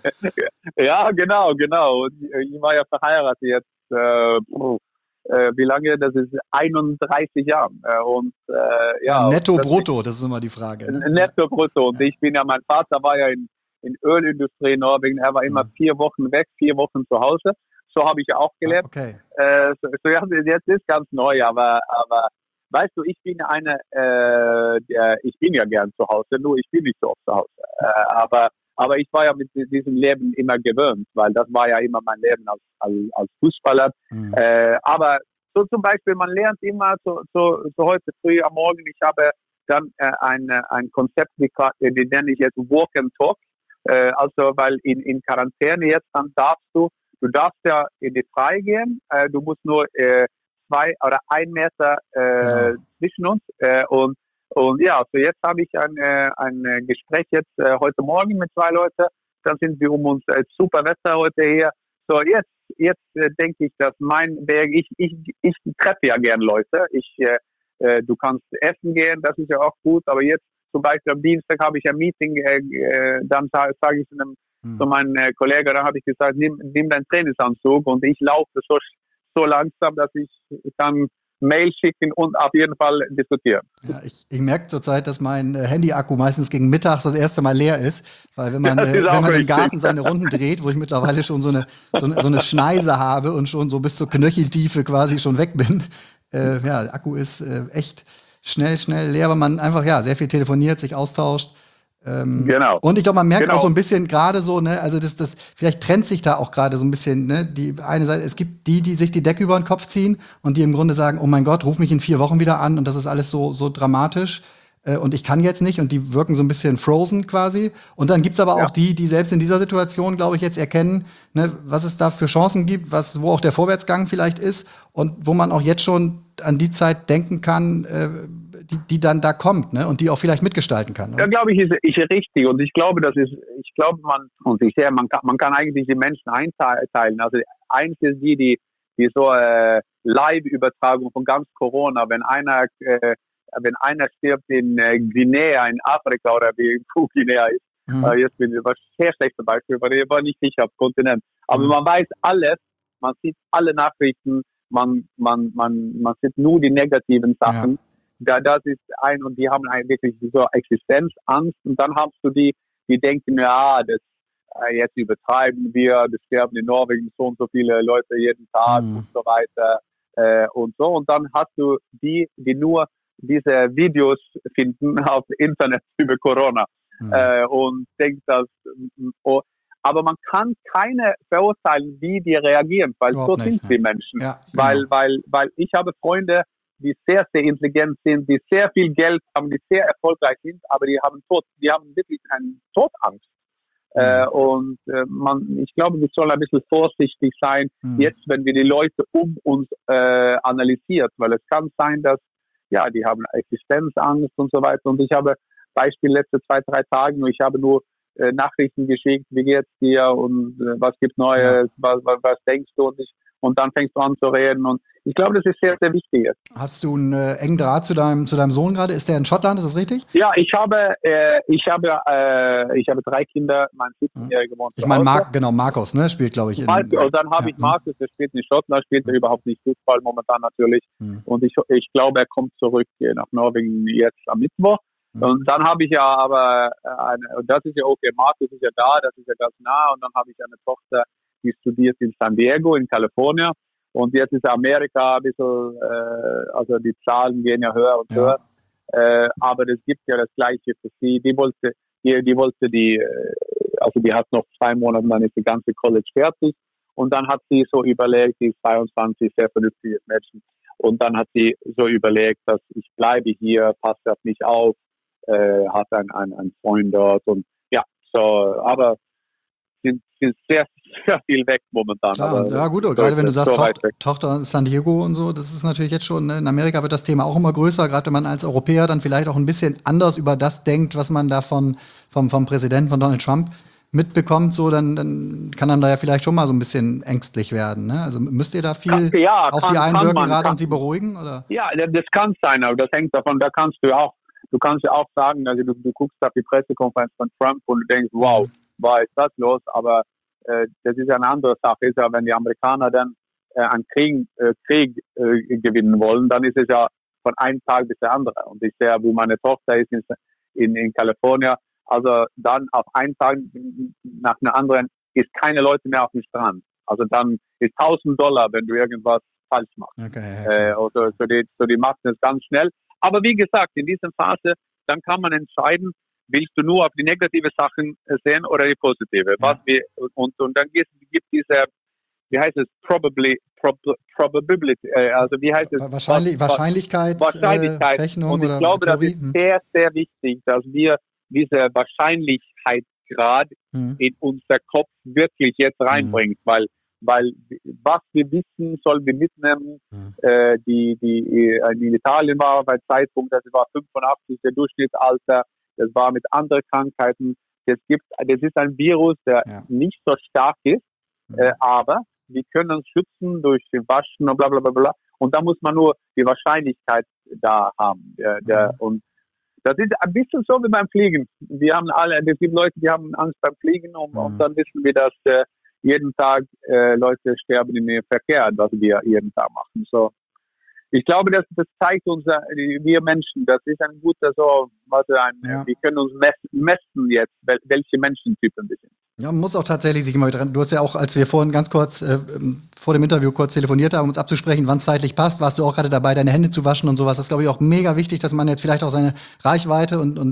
Ja, genau, genau. Ich war ja verheiratet jetzt, äh, äh, wie lange? Das ist einunddreißig Jahre. Und, äh, ja, Netto, brutto, das ist immer die Frage. Ne? Netto, brutto. Und ich bin ja, mein Vater war ja in, in Ölindustrie in Norwegen, er war immer mhm. vier Wochen weg, vier Wochen zu Hause. So habe ich ja auch gelebt. Ah, okay. Äh, so, so jetzt ist ganz neu, aber, aber weißt du, ich bin eine, äh, der, ich bin ja gern zu Hause, nur ich bin nicht so oft zu Hause. Äh, aber, aber ich war ja mit diesem Leben immer gewöhnt, weil das war ja immer mein Leben als, als, als Fußballer. Mhm. Äh, aber so zum Beispiel, man lernt immer, so, so, so heute früh am Morgen, ich habe dann äh, ein, ein Konzept, die, die nenne ich jetzt Walk and Talk. Äh, also, weil in, in Quarantäne jetzt, dann darfst du, du darfst ja in die Frei gehen, äh, du musst nur äh, zwei oder ein Meter äh, ja. zwischen uns. Äh, und, und ja, also jetzt habe ich ein, äh, ein Gespräch jetzt äh, heute Morgen mit zwei Leuten. Dann sind wir um uns äh, super Wetter heute hier. So, jetzt, jetzt äh, denke ich, dass mein Weg, ich, ich, ich treffe ja gern Leute. Ich, äh, äh, du kannst essen gehen, das ist ja auch gut. Aber jetzt zum Beispiel am Dienstag habe ich ein Meeting, äh, dann sage sag ich zu, einem, hm. zu meinem äh, Kollegen, dann habe ich gesagt, nimm, nimm deinen Trainingsanzug und ich laufe so so langsam, dass ich kann Mail schicken und auf jeden Fall diskutieren. Ja, ich, ich merke zurzeit, dass mein äh, Handy-Akku meistens gegen mittags das erste Mal leer ist, weil wenn man, äh, wenn man im Garten seine Runden dreht, wo ich mittlerweile schon so eine, so eine, so eine Schneise habe und schon so bis zur Knöcheltiefe quasi schon weg bin, äh, ja, der Akku ist äh, echt schnell, schnell leer, weil man einfach ja sehr viel telefoniert, sich austauscht. Ähm, Genau. Und ich glaube, man merkt Genau. auch so ein bisschen gerade so, ne, also das, das, vielleicht trennt sich da auch gerade so ein bisschen, ne, die eine Seite, es gibt die, die sich die Decke über den Kopf ziehen und die im Grunde sagen, oh mein Gott, ruf mich in vier Wochen wieder an und das ist alles so, so dramatisch äh, und ich kann jetzt nicht und die wirken so ein bisschen frozen quasi. Und dann gibt's aber Ja. auch die, die selbst in dieser Situation, glaube ich, jetzt erkennen, ne, was es da für Chancen gibt, was, wo auch der Vorwärtsgang vielleicht ist und wo man auch jetzt schon an die Zeit denken kann, äh, die, die dann da kommt, ne? Und die auch vielleicht mitgestalten kann. Ja, Ne? glaube ich, ist, ist richtig. Und ich glaube, das ist, ich glaube, man, und ich sehe, man kann, man kann eigentlich die Menschen einteilen. Also eins ist die, die, die so äh, Live-Übertragung von ganz Corona, wenn einer, äh, wenn einer stirbt in äh, Guinea, in Afrika oder wie in Guinea ist. Mhm. Äh, jetzt bin ich ein sehr schlechtes Beispiel, weil ich war nicht sicher auf Kontinent. Aber Mhm. man weiß alles, man sieht alle Nachrichten, man, man, man, man sieht nur die negativen Sachen. Ja. Da, das ist ein, und die haben ein, wirklich so Existenzangst. Und dann hast du die, die denken, ja, das, äh, jetzt übertreiben wir, das sterben in Norwegen so und so viele Leute jeden Tag Mhm. und so weiter äh, und so. Und dann hast du die, die nur diese Videos finden auf dem Internet über Corona Mhm. äh, und denkt, dass, oh, aber man kann keine verurteilen, wie die reagieren, weil Überhaupt so nicht, sind ne? die Menschen. Ja, genau. Weil, weil, weil ich habe Freunde, die sehr, sehr intelligent sind, die sehr viel Geld haben, die sehr erfolgreich sind, aber die haben Tod, die haben wirklich eine Todangst. Mhm. Äh, und äh, man, ich glaube, wir sollen ein bisschen vorsichtig sein, Mhm. jetzt, wenn wir die Leute um uns äh, analysiert, weil es kann sein, dass, ja, die haben Existenzangst und so weiter. Und ich habe Beispiel letzte zwei, drei Tage, ich habe nur äh, Nachrichten geschickt, wie geht's dir und äh, was gibt Neues, Ja. was, was, was denkst du? Und, ich, und dann fängst du an zu reden. Und ich glaube, das ist sehr, sehr wichtig jetzt. Hast du einen äh, engen Draht zu deinem, zu deinem Sohn gerade? Ist der in Schottland, ist das richtig? Ja, ich habe, äh, ich habe, äh, ich habe drei Kinder, mein siebzehnjähriger wohnt Ich zu meine, Hause. Mark, genau, Markus, ne? Spielt, glaube ich, in. Markus, und dann habe ja. ich Markus, der spielt in Schottland, spielt er überhaupt nicht Fußball momentan natürlich. Mhm. Und ich, ich glaube, er kommt zurück äh, nach Norwegen jetzt am Mittwoch. Mhm. Und dann habe ich ja aber, äh, eine, und das ist ja okay, Markus ist ja da, das ist ja ganz nah. Und dann habe ich eine Tochter, die studiert in San Diego, in Kalifornien. Und jetzt ist Amerika ein bisschen, äh, also die Zahlen gehen ja höher und Ja. höher. Äh, aber es gibt ja das Gleiche für sie. Die wollte, die, die wollte die, äh, also die hat noch zwei Monate, dann ist die ganze College fertig. Und dann hat sie so überlegt, die ist zweiundzwanzig, sehr vernünftiges Mädchen. Und dann hat sie so überlegt, dass ich bleibe hier, passt auf mich auf, äh, hat einen, einen, einen Freund dort. Und ja, so, aber sind, sind sehr, sehr viel weg momentan. Klar, aber, und, ja gut, so gerade ist wenn du es sagst, so weit Tochter, weg. Tochter San Diego und so, das ist natürlich jetzt schon, ne? In Amerika wird das Thema auch immer größer, gerade wenn man als Europäer dann vielleicht auch ein bisschen anders über das denkt, was man da von, vom, vom Präsidenten, von Donald Trump mitbekommt, so, dann, dann kann einem da ja vielleicht schon mal so ein bisschen ängstlich werden. Ne? Also müsst ihr da viel Kann- ja, auf kann- sie kann einwirken man, gerade kann- und sie beruhigen? Oder? Ja, das das kann sein, aber das hängt davon, da kannst du auch, du kannst ja auch sagen, also du, du guckst auf die Pressekonferenz von Trump und du denkst, wow, was ist das los? Aber äh, das ist ja eine andere Sache, ist ja, wenn die Amerikaner dann äh, einen Krieg, äh, Krieg äh, gewinnen wollen, dann ist es ja von einem Tag bis der andere. Und ich sehe, wo meine Tochter ist in, in, in Kalifornien, also dann auf einen Tag nach einem anderen ist keine Leute mehr auf dem Strand. Also dann ist tausend Dollar, wenn du irgendwas falsch machst. Okay, ja, Äh, klar. oder so die, so die machen das ganz schnell. Aber wie gesagt, in dieser Phase, dann kann man entscheiden, willst du nur auf die negative Sachen äh, sehen oder die positive. Was wir, und, und dann gibt es diese, wie heißt es, probably, prob, probability, äh, also wie heißt es? Wa- Wahrscheinlich, Was- Wahrscheinlichkeits, Wahrscheinlichkeit. Äh, Rechnung Und ich oder glaube, das Theorie? ist Hm. sehr, sehr wichtig, dass wir diese Wahrscheinlichkeitsgrad Hm. in unser Kopf wirklich jetzt reinbringen, weil, weil was wir wissen, sollen wir mitnehmen. Hm. Äh, die, die äh, in Italien war bei Zeitpunkt, das war fünfundachtzig der Durchschnittsalter, das war mit anderen Krankheiten. Es gibt, das ist ein Virus, der Ja. nicht so stark ist, Hm. äh, aber wir können uns schützen durch den Waschen und bla bla bla bla. Und da muss man nur die Wahrscheinlichkeit da haben. Der, der, Mhm. Und das ist ein bisschen so wie beim Fliegen. Wir haben alle, es gibt Leute, die haben Angst beim Fliegen und, Mhm. und dann wissen wir, dass äh, jeden Tag äh, Leute sterben im Verkehr, was wir jeden Tag machen. So, ich glaube, das, das zeigt uns, äh, wir Menschen, das ist ein guter so, was ein, Ja. wir können uns messen, messen jetzt, wel, welche Menschentypen wir sind. Ja, man muss auch tatsächlich sich immer wieder dran. Du hast ja auch, als wir vorhin ganz kurz äh, ähm, vor dem Interview kurz telefoniert haben, um uns abzusprechen, wann es zeitlich passt, warst du auch gerade dabei, deine Hände zu waschen und sowas. Das ist, glaube ich, auch mega wichtig, dass man jetzt vielleicht auch seine Reichweite und, und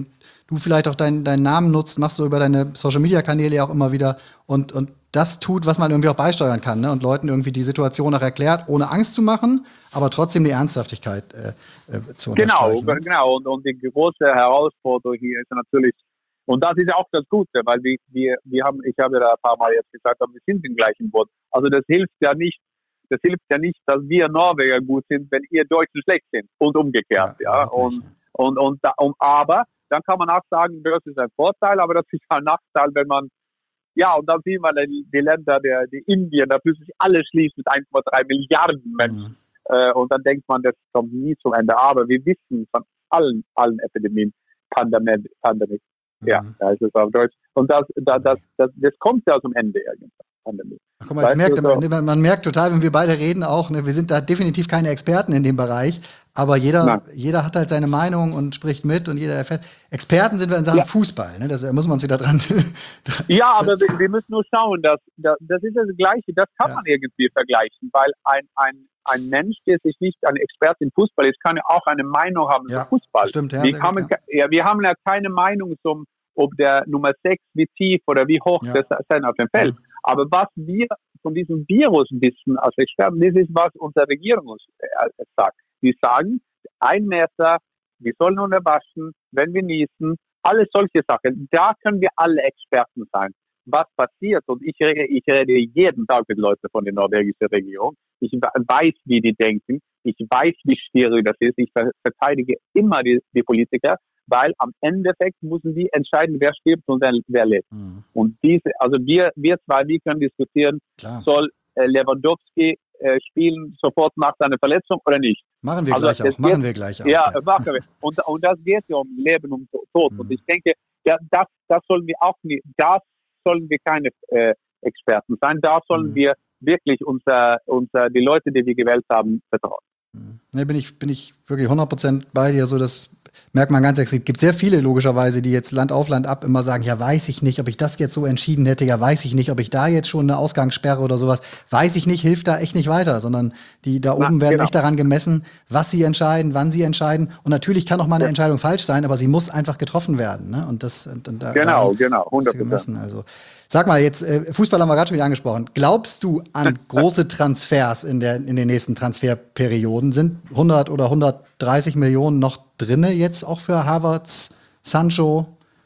du vielleicht auch deinen deinen Namen nutzt, machst du über deine Social-Media-Kanäle ja auch immer wieder und, und das tut, was man irgendwie auch beisteuern kann, ne? Und Leuten irgendwie die Situation auch erklärt, ohne Angst zu machen, aber trotzdem die Ernsthaftigkeit äh, äh, zu Genau, unterstreichen. Ne? genau. Und, und die große Herausforderung hier ist natürlich, und das ist ja auch das Gute, weil wir, wir, wir haben, ich habe ja ein paar Mal jetzt gesagt, wir sind im gleichen Boot. Also das hilft ja nicht, das hilft ja nicht, dass wir Norweger gut sind, wenn ihr Deutschen schlecht sind und umgekehrt, ja. ja. Und, und, und, da, und, aber dann kann man auch sagen, das ist ein Vorteil, aber das ist ein Nachteil, wenn man, ja, und dann sieht man die, die Länder, der, die Indien, da plötzlich alle schließen mit eins Komma drei Milliarden Menschen. Mhm. Äh, und dann denkt man, das kommt nie zum Ende. Aber wir wissen von allen, allen Epidemien, Pandemie, Pandemie. Mhm. Ja, da ist es auf Deutsch. Und das, das, das, das, das kommt ja zum Ende irgendwann. Pandemie. Ach, guck mal, jetzt merkt man, man, man merkt total, wenn wir beide reden auch, ne, wir sind da definitiv keine Experten in dem Bereich, aber jeder, jeder hat halt seine Meinung und spricht mit und jeder erfährt. Experten sind wir in Sachen ja. Fußball, ne? Das, da muss man uns wieder dran. dran ja, aber wir, wir müssen nur schauen, dass, dass das ist das Gleiche, das kann ja. man irgendwie vergleichen, weil ein, ein, ein Mensch, der sich nicht ein Experte im Fußball ist, kann ja auch eine Meinung haben ja. über Fußball. Stimmt, ja, wir, haben, gut, ja. Ja, wir haben ja keine Meinung zum, ob der Nummer sechs, wie tief oder wie hoch ja. das ist auf dem Feld. Ja. Aber was wir von diesem Virus wissen als Experten, das ist, was unsere Regierung uns äh, sagt. Die sagen, ein Meter, wir sollen nur waschen, wenn wir niesen, alles solche Sachen. Da können wir alle Experten sein. Was passiert, und ich rede, ich rede jeden Tag mit Leuten von der norwegischen Regierung. Ich weiß, wie die denken. Ich weiß, wie schwierig das ist. Ich verteidige immer die, die Politiker, weil am Endeffekt müssen sie entscheiden, wer stirbt und wer, wer lebt. Mhm. Und diese, also wir, wir zwei, wir können diskutieren, Klar. soll äh, Lewandowski äh, spielen sofort nach seiner Verletzung oder nicht. Machen wir also gleich auch, machen wir gleich auch. Ja, ja. machen wir. Und, und das geht ja um Leben und Tod. Mhm. Und ich denke, ja, das, das sollen wir auch nicht, das sollen wir keine äh, Experten sein, da sollen mhm. wir wirklich unser, unser, die Leute, die wir gewählt haben, vertrauen. Ne, bin ich, bin ich wirklich hundert Prozent bei dir. So, das merkt man ganz extrem. Es gibt sehr viele, logischerweise, die jetzt Land auf Land ab immer sagen, ja, weiß ich nicht, ob ich das jetzt so entschieden hätte. Ja, weiß ich nicht, ob ich da jetzt schon eine Ausgangssperre oder sowas. Weiß ich nicht, hilft da echt nicht weiter. Sondern die da oben Na, werden genau. echt daran gemessen, was sie entscheiden, wann sie entscheiden. Und natürlich kann auch mal eine ja. Entscheidung falsch sein, aber sie muss einfach getroffen werden. Ne? Und das, und, und da, genau, genau, hundert Prozent. Gemessen, also. Sag mal, jetzt äh, Fußball haben wir gerade schon wieder angesprochen. Glaubst du an große Transfers in, der, in den nächsten Transferperioden? Sind hundert oder hundertdreißig Millionen noch drinne jetzt auch für Havertz, Sancho?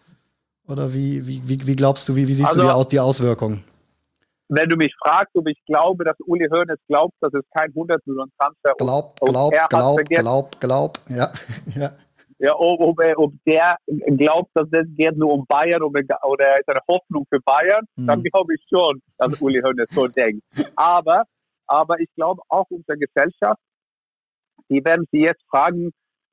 Oder wie, wie, wie, wie glaubst du, wie, wie siehst also, du die, Aus, die Auswirkungen? Wenn du mich fragst, ob ich glaube, dass Uli Hoeneß glaubt, dass es kein hundert Millionen Transfer ist. Glaub, glaub, glaub, glaub, glaub, ja. ja. Ja, ob, ob, ob der glaubt, dass das geht nur um Bayern oder, oder ist eine Hoffnung für Bayern, mhm. dann glaube ich schon, dass Uli Hoeneß so denkt. Aber, aber ich glaube auch unsere Gesellschaft, die werden sie jetzt fragen,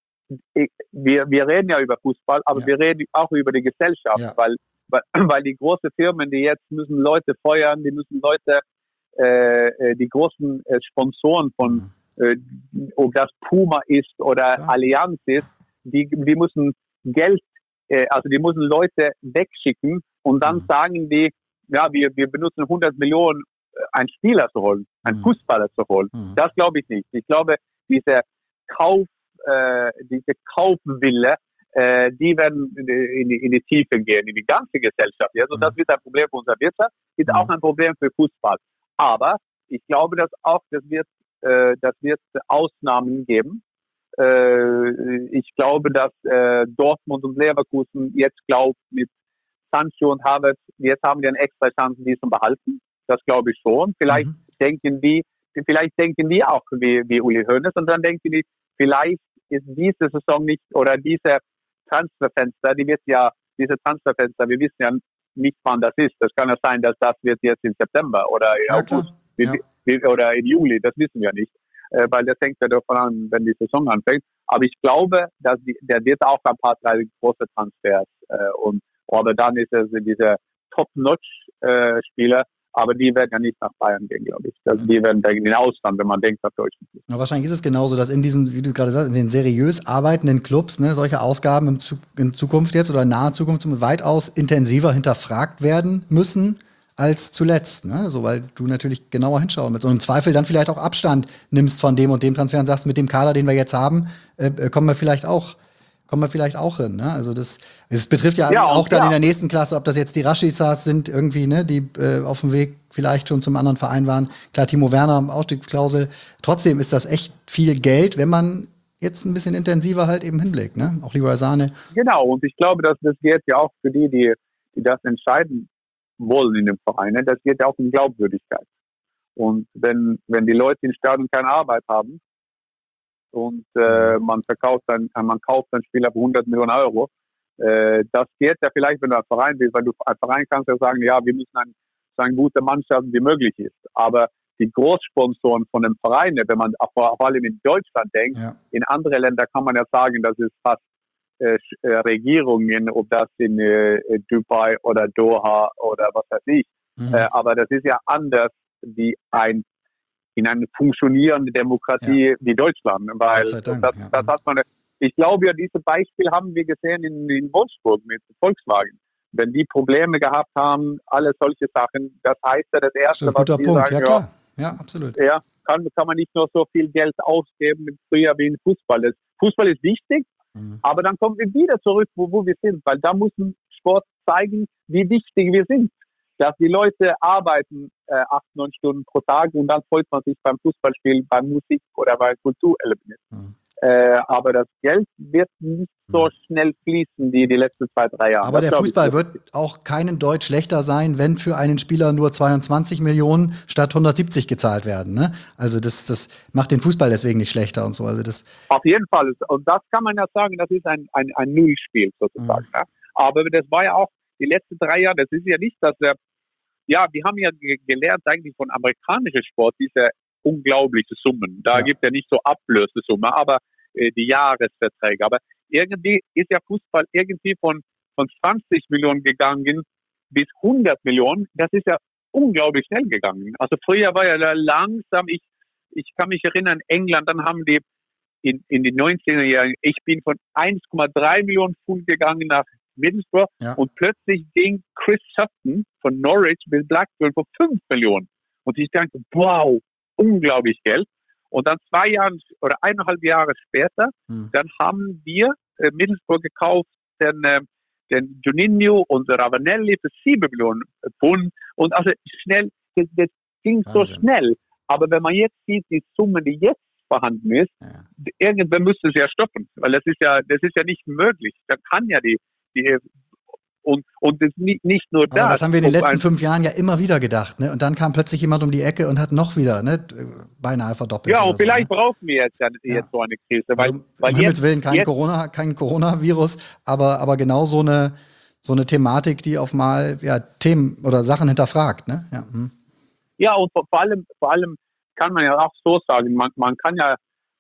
wir, wir reden ja über Fußball, aber ja. wir reden auch über die Gesellschaft, ja. weil, weil, weil die großen Firmen, die jetzt müssen Leute feuern, die müssen Leute, äh, die großen äh, Sponsoren von, mhm. äh, ob das Puma ist oder ja. Allianz ist, Die, die müssen Geld, äh, also die müssen Leute wegschicken und dann mhm. sagen die, ja, wir, wir benutzen hundert Millionen, äh, einen Spieler zu holen, einen mhm. Fußballer zu holen. Mhm. Das glaube ich nicht. Ich glaube, diese Kauf, äh, diese Kaufwille, äh, die werden in die, in, die, in die Tiefe gehen, in die ganze Gesellschaft. Also mhm. das wird ein Problem für unsere Wirtschaft, ist mhm. auch ein Problem für Fußball. Aber ich glaube, dass auch, das wird, äh, das wird Ausnahmen geben. Ich glaube, dass äh, Dortmund und Leverkusen jetzt glaubt mit Sancho und Havertz, jetzt haben wir eine extra Chance, die zu behalten. Das glaube ich schon. Vielleicht mhm. denken die, vielleicht denken die auch wie, wie Uli Hoeneß und dann denken die, vielleicht ist diese Saison nicht oder diese Transferfenster, die wird ja, diese Transferfenster, wir wissen ja nicht, wann das ist. Das kann ja sein, dass das wird jetzt im September oder im ja, August ja. oder im Juli, das wissen wir nicht. Weil das hängt ja davon an, wenn die Saison anfängt. Aber ich glaube, dass die, der wird auch ein paar, drei große Transfers. Äh, und, aber dann ist es diese Top-Notch-Spieler, äh, aber die werden ja nicht nach Bayern gehen, glaube ich. Also die werden in den Ausland, wenn man denkt, nach Deutschland. Ja, wahrscheinlich ist es genauso, dass in diesen, wie du gerade sagst, in den seriös arbeitenden Clubs ne, solche Ausgaben in, Zu- in Zukunft jetzt oder in naher Zukunft weitaus intensiver hinterfragt werden müssen als zuletzt, ne? So, weil du natürlich genauer hinschauen mit so einem Zweifel dann vielleicht auch Abstand nimmst von dem und dem Transfer und sagst, mit dem Kader, den wir jetzt haben, äh, kommen wir vielleicht auch, kommen wir vielleicht auch hin. Ne? Also das, es betrifft ja, Ja, auch dann ja. in der nächsten Klasse, ob das jetzt die Raschizas sind, irgendwie, ne, die äh, auf dem Weg vielleicht schon zum anderen Verein waren. Klar, Timo Werner, Ausstiegsklausel. Trotzdem ist das echt viel Geld, wenn man jetzt ein bisschen intensiver halt eben hinblickt. Ne? Auch Leroy Sane. Genau, und ich glaube, dass das geht ja auch für die, die, die das entscheiden wollen in dem Verein. Ne? Das geht ja auch um Glaubwürdigkeit. Und wenn, wenn die Leute in Stadion keine Arbeit haben und äh, man verkauft dann, man kauft einen Spieler für hundert Millionen Euro, äh, das geht ja vielleicht, wenn du ein Verein bist, weil du ein Verein kannst ja sagen, ja, wir müssen ein, so eine gute Mannschaft wie möglich ist. Aber die Großsponsoren von dem Verein, wenn man vor allem in Deutschland denkt, ja. In andere Länder kann man ja sagen, das ist fast äh, Regierungen, ob das in äh, Dubai oder Doha oder was weiß ich. Mhm. Äh, aber das ist ja anders wie ein in eine funktionierende Demokratie ja. wie Deutschland, weil Dank, das, ja. das hat man. Ich glaube ja, dieses Beispiel haben wir gesehen in, in Wolfsburg mit Volkswagen. Wenn die Probleme gehabt haben, alle solche Sachen, das heißt ja das Erste, was guter die Punkt. sagen, ja klar, ja, absolut. Ja, kann, kann man nicht nur so viel Geld ausgeben wie früher wie in Fußball. Das, Fußball ist wichtig, mhm. aber dann kommen wir wieder zurück, wo, wo wir sind, weil da muss ein Sport zeigen, wie wichtig wir sind. Dass die Leute arbeiten äh, acht, neun Stunden pro Tag und dann freut man sich beim Fußballspiel, beim Musik oder bei Kulturelementen. Mhm. Äh, aber das Geld wird nicht so schnell fließen wie die letzten zwei, drei Jahre. Aber das der Fußball wird auch keinen Deut schlechter sein, wenn für einen Spieler nur zweiundzwanzig Millionen statt hundertsiebzig gezahlt werden. Ne? Also das, das macht den Fußball deswegen nicht schlechter und so. Also das Auf jeden Fall. Und das kann man ja sagen, das ist ein, ein, ein Nullspiel sozusagen. Mhm. Ne? Aber das war ja auch die letzten drei Jahre, das ist ja nicht, dass der Ja, wir haben ja ge- gelernt eigentlich von amerikanischem Sport, diese unglaubliche Summen. Da ja. gibt es ja nicht so Ablösesumme, aber äh, die Jahresverträge. Aber irgendwie ist ja Fußball irgendwie von, von zwanzig Millionen gegangen bis hundert Millionen. Das ist ja unglaublich schnell gegangen. Also früher war ja langsam, ich, ich kann mich erinnern, England, dann haben die in, in den neunziger Jahren, ich bin von eins Komma drei Millionen Pfund gegangen nach Middlesbrough ja. und plötzlich ging Chris Sutton von Norwich bis Blackburn für fünf Millionen. Und ich dachte, wow, unglaublich Geld. Und dann zwei Jahre oder eineinhalb Jahre später, hm. dann haben wir äh, Middlesbrough gekauft, den, äh, den Juninho und Ravanelli für sieben Millionen Pfund. Und also schnell, das, das ging Wahnsinn. So schnell. Aber wenn man jetzt sieht, die Summe, die jetzt vorhanden ist, ja. irgendwer müsste es ja stoppen. Weil das ist ja, das ist ja nicht möglich. Da kann ja die Die, und, und das nicht, nicht nur das. Aber das haben wir in den letzten fünf Jahren ja immer wieder gedacht. Ne? Und dann kam plötzlich jemand um die Ecke und hat noch wieder ne, beinahe verdoppelt. Ja, und so, vielleicht ne? brauchen wir jetzt, jetzt ja. so eine Krise. Weil, also, weil um Himmels Willen kein, Corona, kein Coronavirus, aber, aber genau so eine, so eine Thematik, die auf mal ja, Themen oder Sachen hinterfragt. Ne? Ja, hm. ja, und vor allem, vor allem kann man ja auch so sagen, man, man kann ja,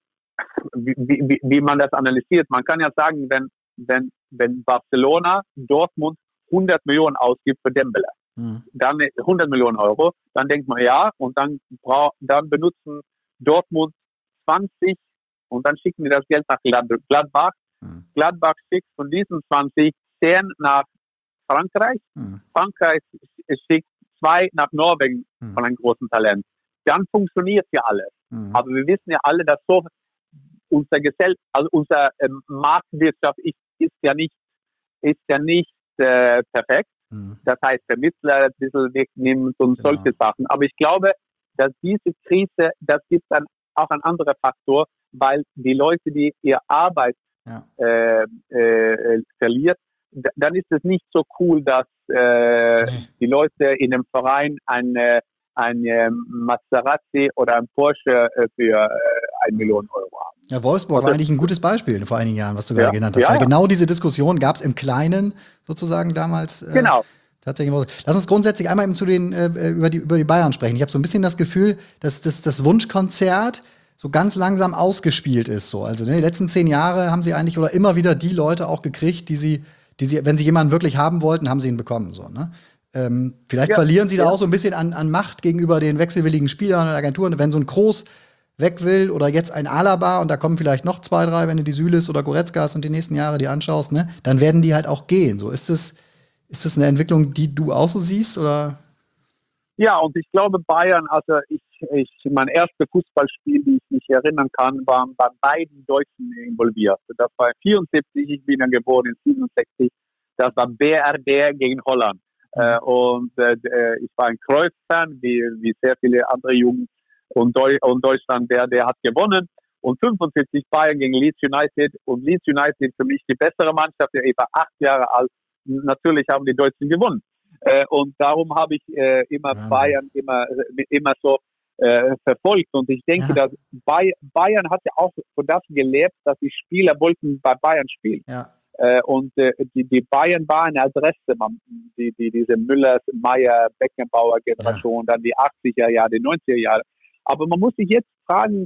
wie, wie, wie man das analysiert, man kann ja sagen, wenn wenn, wenn Barcelona Dortmund hundert Millionen ausgibt für Dembele, mhm. dann hundert Millionen Euro, dann denkt man ja, und dann, dann benutzen Dortmund zwanzig und dann schicken die das Geld nach Gladbach. Mhm. Gladbach schickt von diesen zwanzig zehn nach Frankreich. Mhm. Frankreich schickt zwei nach Norwegen mhm. von einem großen Talent. Dann funktioniert ja alles. Mhm. Aber wir wissen ja alle, dass so unser Gesell, also unser ähm, Marktwirtschaft ist, ist ja nicht, ist ja nicht äh, perfekt. Mhm. Das heißt, Vermittler ein bisschen wegnimmt und genau. solche Sachen. Aber ich glaube, dass diese Krise, das gibt dann auch ein anderer Faktor, weil die Leute, die ihre Arbeit ja. äh, äh, verliert, d- dann ist es nicht so cool, dass äh, nee. die Leute in einem Verein eine ein ähm, Maserati oder ein Porsche äh, für äh, eine Million Euro haben. Ja, Wolfsburg also, war eigentlich ein gutes Beispiel vor einigen Jahren, was du ja, gerade genannt hast. Ja, weil ja. genau diese Diskussion gab es im Kleinen sozusagen damals. Äh, genau. Tatsächlich. Lass uns grundsätzlich einmal eben zu den, äh, über, die, über die Bayern sprechen. Ich habe so ein bisschen das Gefühl, dass das, das Wunschkonzert so ganz langsam ausgespielt ist. So. Also ne, die letzten zehn Jahre haben sie eigentlich oder immer wieder die Leute auch gekriegt, die sie, die sie, wenn sie jemanden wirklich haben wollten, haben sie ihn bekommen. So, ne? Ähm, vielleicht ja, verlieren sie ja. da auch so ein bisschen an, an Macht gegenüber den wechselwilligen Spielern und Agenturen. Wenn so ein Kroos weg will oder jetzt ein Alaba und da kommen vielleicht noch zwei, drei, wenn du die Süles oder Goretzkas und die nächsten Jahre die anschaust, ne, dann werden die halt auch gehen. So, ist das, ist das eine Entwicklung, die du auch so siehst? Oder? Ja, und ich glaube Bayern, also ich, ich, mein erstes Fußballspiel, wie ich mich erinnern kann, war bei beiden Deutschen involviert. Das war vierundsiebzig, ich bin dann geboren in siebenundsechzig. Das war B R D gegen Holland. Mhm. Äh, und äh, ich war ein Cruyff-Fan, wie, wie sehr viele andere Jugend. Und, Deu- und Deutschland, der, der hat gewonnen. Und fünfundsiebzig Bayern gegen Leeds United. Und Leeds United für mich die bessere Mannschaft, der etwa acht Jahre alt. Natürlich haben die Deutschen gewonnen. Äh, und darum habe ich äh, immer Wahnsinn. Bayern immer, immer so äh, verfolgt. Und ich denke, ja. dass Bay- Bayern hat ja auch von das gelebt, dass die Spieler wollten bei Bayern spielen. Ja. Äh, und äh, die, die Bayern waren eine Adresse, man, die, die, diese Müller, Meier, Beckenbauer Generation, ja. dann die achtziger Jahre, die neunziger Jahre. Aber man muss sich jetzt fragen,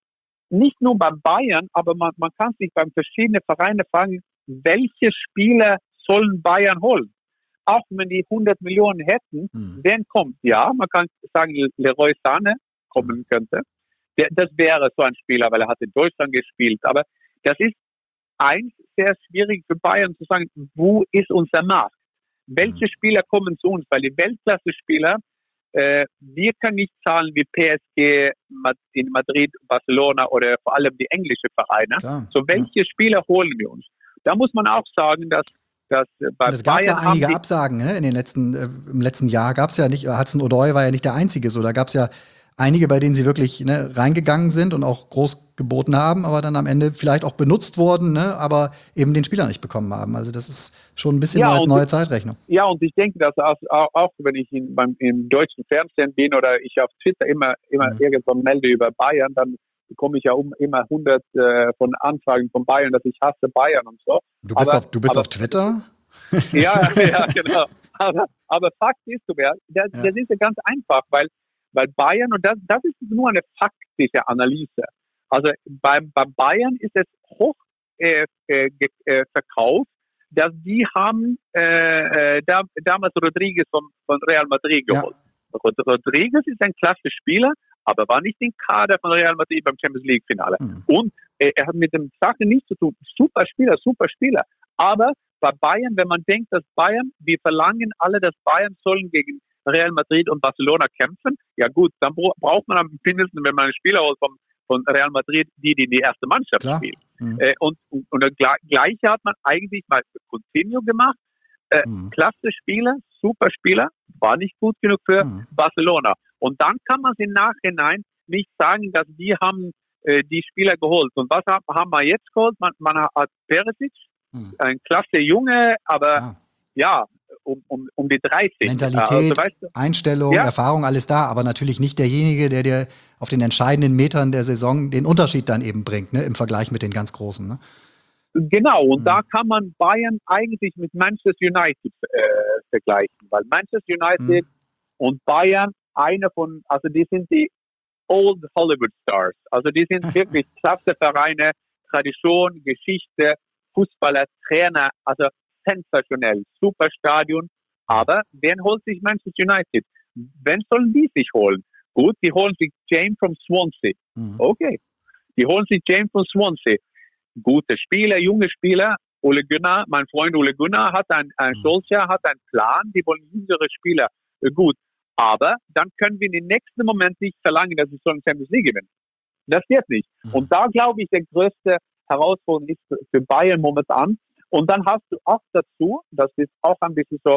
nicht nur beim Bayern, aber man, man kann sich bei verschiedenen Vereinen fragen, welche Spieler sollen Bayern holen? Auch wenn die hundert Millionen hätten, hm. wer kommt? Ja, man kann sagen, Leroy Sané kommen könnte. Der, das wäre so ein Spieler, weil er hat in Deutschland gespielt. Aber das ist eins sehr schwierig für Bayern zu sagen, wo ist unser Markt? Welche hm. Spieler kommen zu uns? Weil die Weltklasse-Spieler, äh, wir können nicht zahlen wie P S G in Madrid, Barcelona oder vor allem die englischen Vereine. Klar, so welche ja. Spieler holen wir uns? Da muss man auch sagen, dass Das, bei es gab Bayern ja einige Absagen, ne? In den letzten, äh, im letzten Jahr gab es ja nicht, Hudson-Odoi war ja nicht der Einzige, so, da gab es ja einige, bei denen sie wirklich ne, reingegangen sind und auch groß geboten haben, aber dann am Ende vielleicht auch benutzt wurden, ne, aber eben den Spieler nicht bekommen haben. Also das ist schon ein bisschen ja, neue, neue Zeitrechnung. Ja, und ich denke, dass auch, auch, auch wenn ich in, beim, im deutschen Fernsehen bin oder ich auf Twitter immer, immer mhm. irgendwann melde über Bayern, dann bekomme ich ja um, immer hundert äh, von Anfragen von Bayern, dass ich hasse Bayern und so. Du bist, aber, auf, du bist aber, auf Twitter? Ja, ja, genau. Aber, aber Fakt ist, das, das ja. ist ja ganz einfach, weil, weil Bayern, und das, das ist nur eine faktische Analyse. Also bei, bei Bayern ist es hoch äh, äh, äh, verkauft, dass die haben äh, äh, da, damals Rodriguez von, von Real Madrid geholt. Ja. Rodriguez ist ein klasse Spieler, aber war nicht im Kader von Real Madrid beim Champions League Finale. Mhm. Und äh, er hat mit dem Sache nichts zu tun. Super Spieler, super Spieler. Aber bei Bayern, wenn man denkt, dass Bayern, wir verlangen alle, dass Bayern sollen gegen Real Madrid und Barcelona kämpfen, ja gut, dann braucht man am mindestens, wenn man einen Spieler holt von, von Real Madrid, die, die die erste Mannschaft Klar. spielen. Mhm. Äh, und, und, und das Gleiche hat man eigentlich mal für Coutinho gemacht. Äh, mhm. Klasse Spieler, super Spieler, war nicht gut genug für mhm. Barcelona. Und dann kann man im Nachhinein nicht sagen, dass die haben äh, die Spieler geholt. Und was haben wir jetzt geholt? Man, man hat Perisic, hm. ein klasse Junge, aber ah. ja, um, um, um die dreißig. Mentalität, also, weißt du, Einstellung, ja. Erfahrung, alles da, aber natürlich nicht derjenige, der dir auf den entscheidenden Metern der Saison den Unterschied dann eben bringt, ne, im Vergleich mit den ganz Großen. Ne? Genau, und hm. da kann man Bayern eigentlich mit Manchester United äh, vergleichen, weil Manchester United hm. und Bayern, eine von, also die sind die Old Hollywood Stars, also die sind wirklich klasse Vereine, Tradition, Geschichte, Fußballer, Trainer, also sensationell, super Stadion. Aber wen holt sich Manchester United? Wen sollen die sich holen? Gut, die holen sich James from Swansea. Mhm. Okay, die holen sich James from Swansea. Gute Spieler, junge Spieler. Ole Gunnar, mein Freund Ole Gunnar hat ein, ein mhm. Solskjaer hat einen Plan, die wollen jüngere Spieler. Gut, aber dann können wir im nächsten Moment nicht verlangen, dass sie so eine Champions League gewinnen. Das geht nicht. Mhm. Und da glaube ich, der größte Herausforderung ist für Bayern momentan. Und dann hast du auch dazu, das ist auch ein bisschen so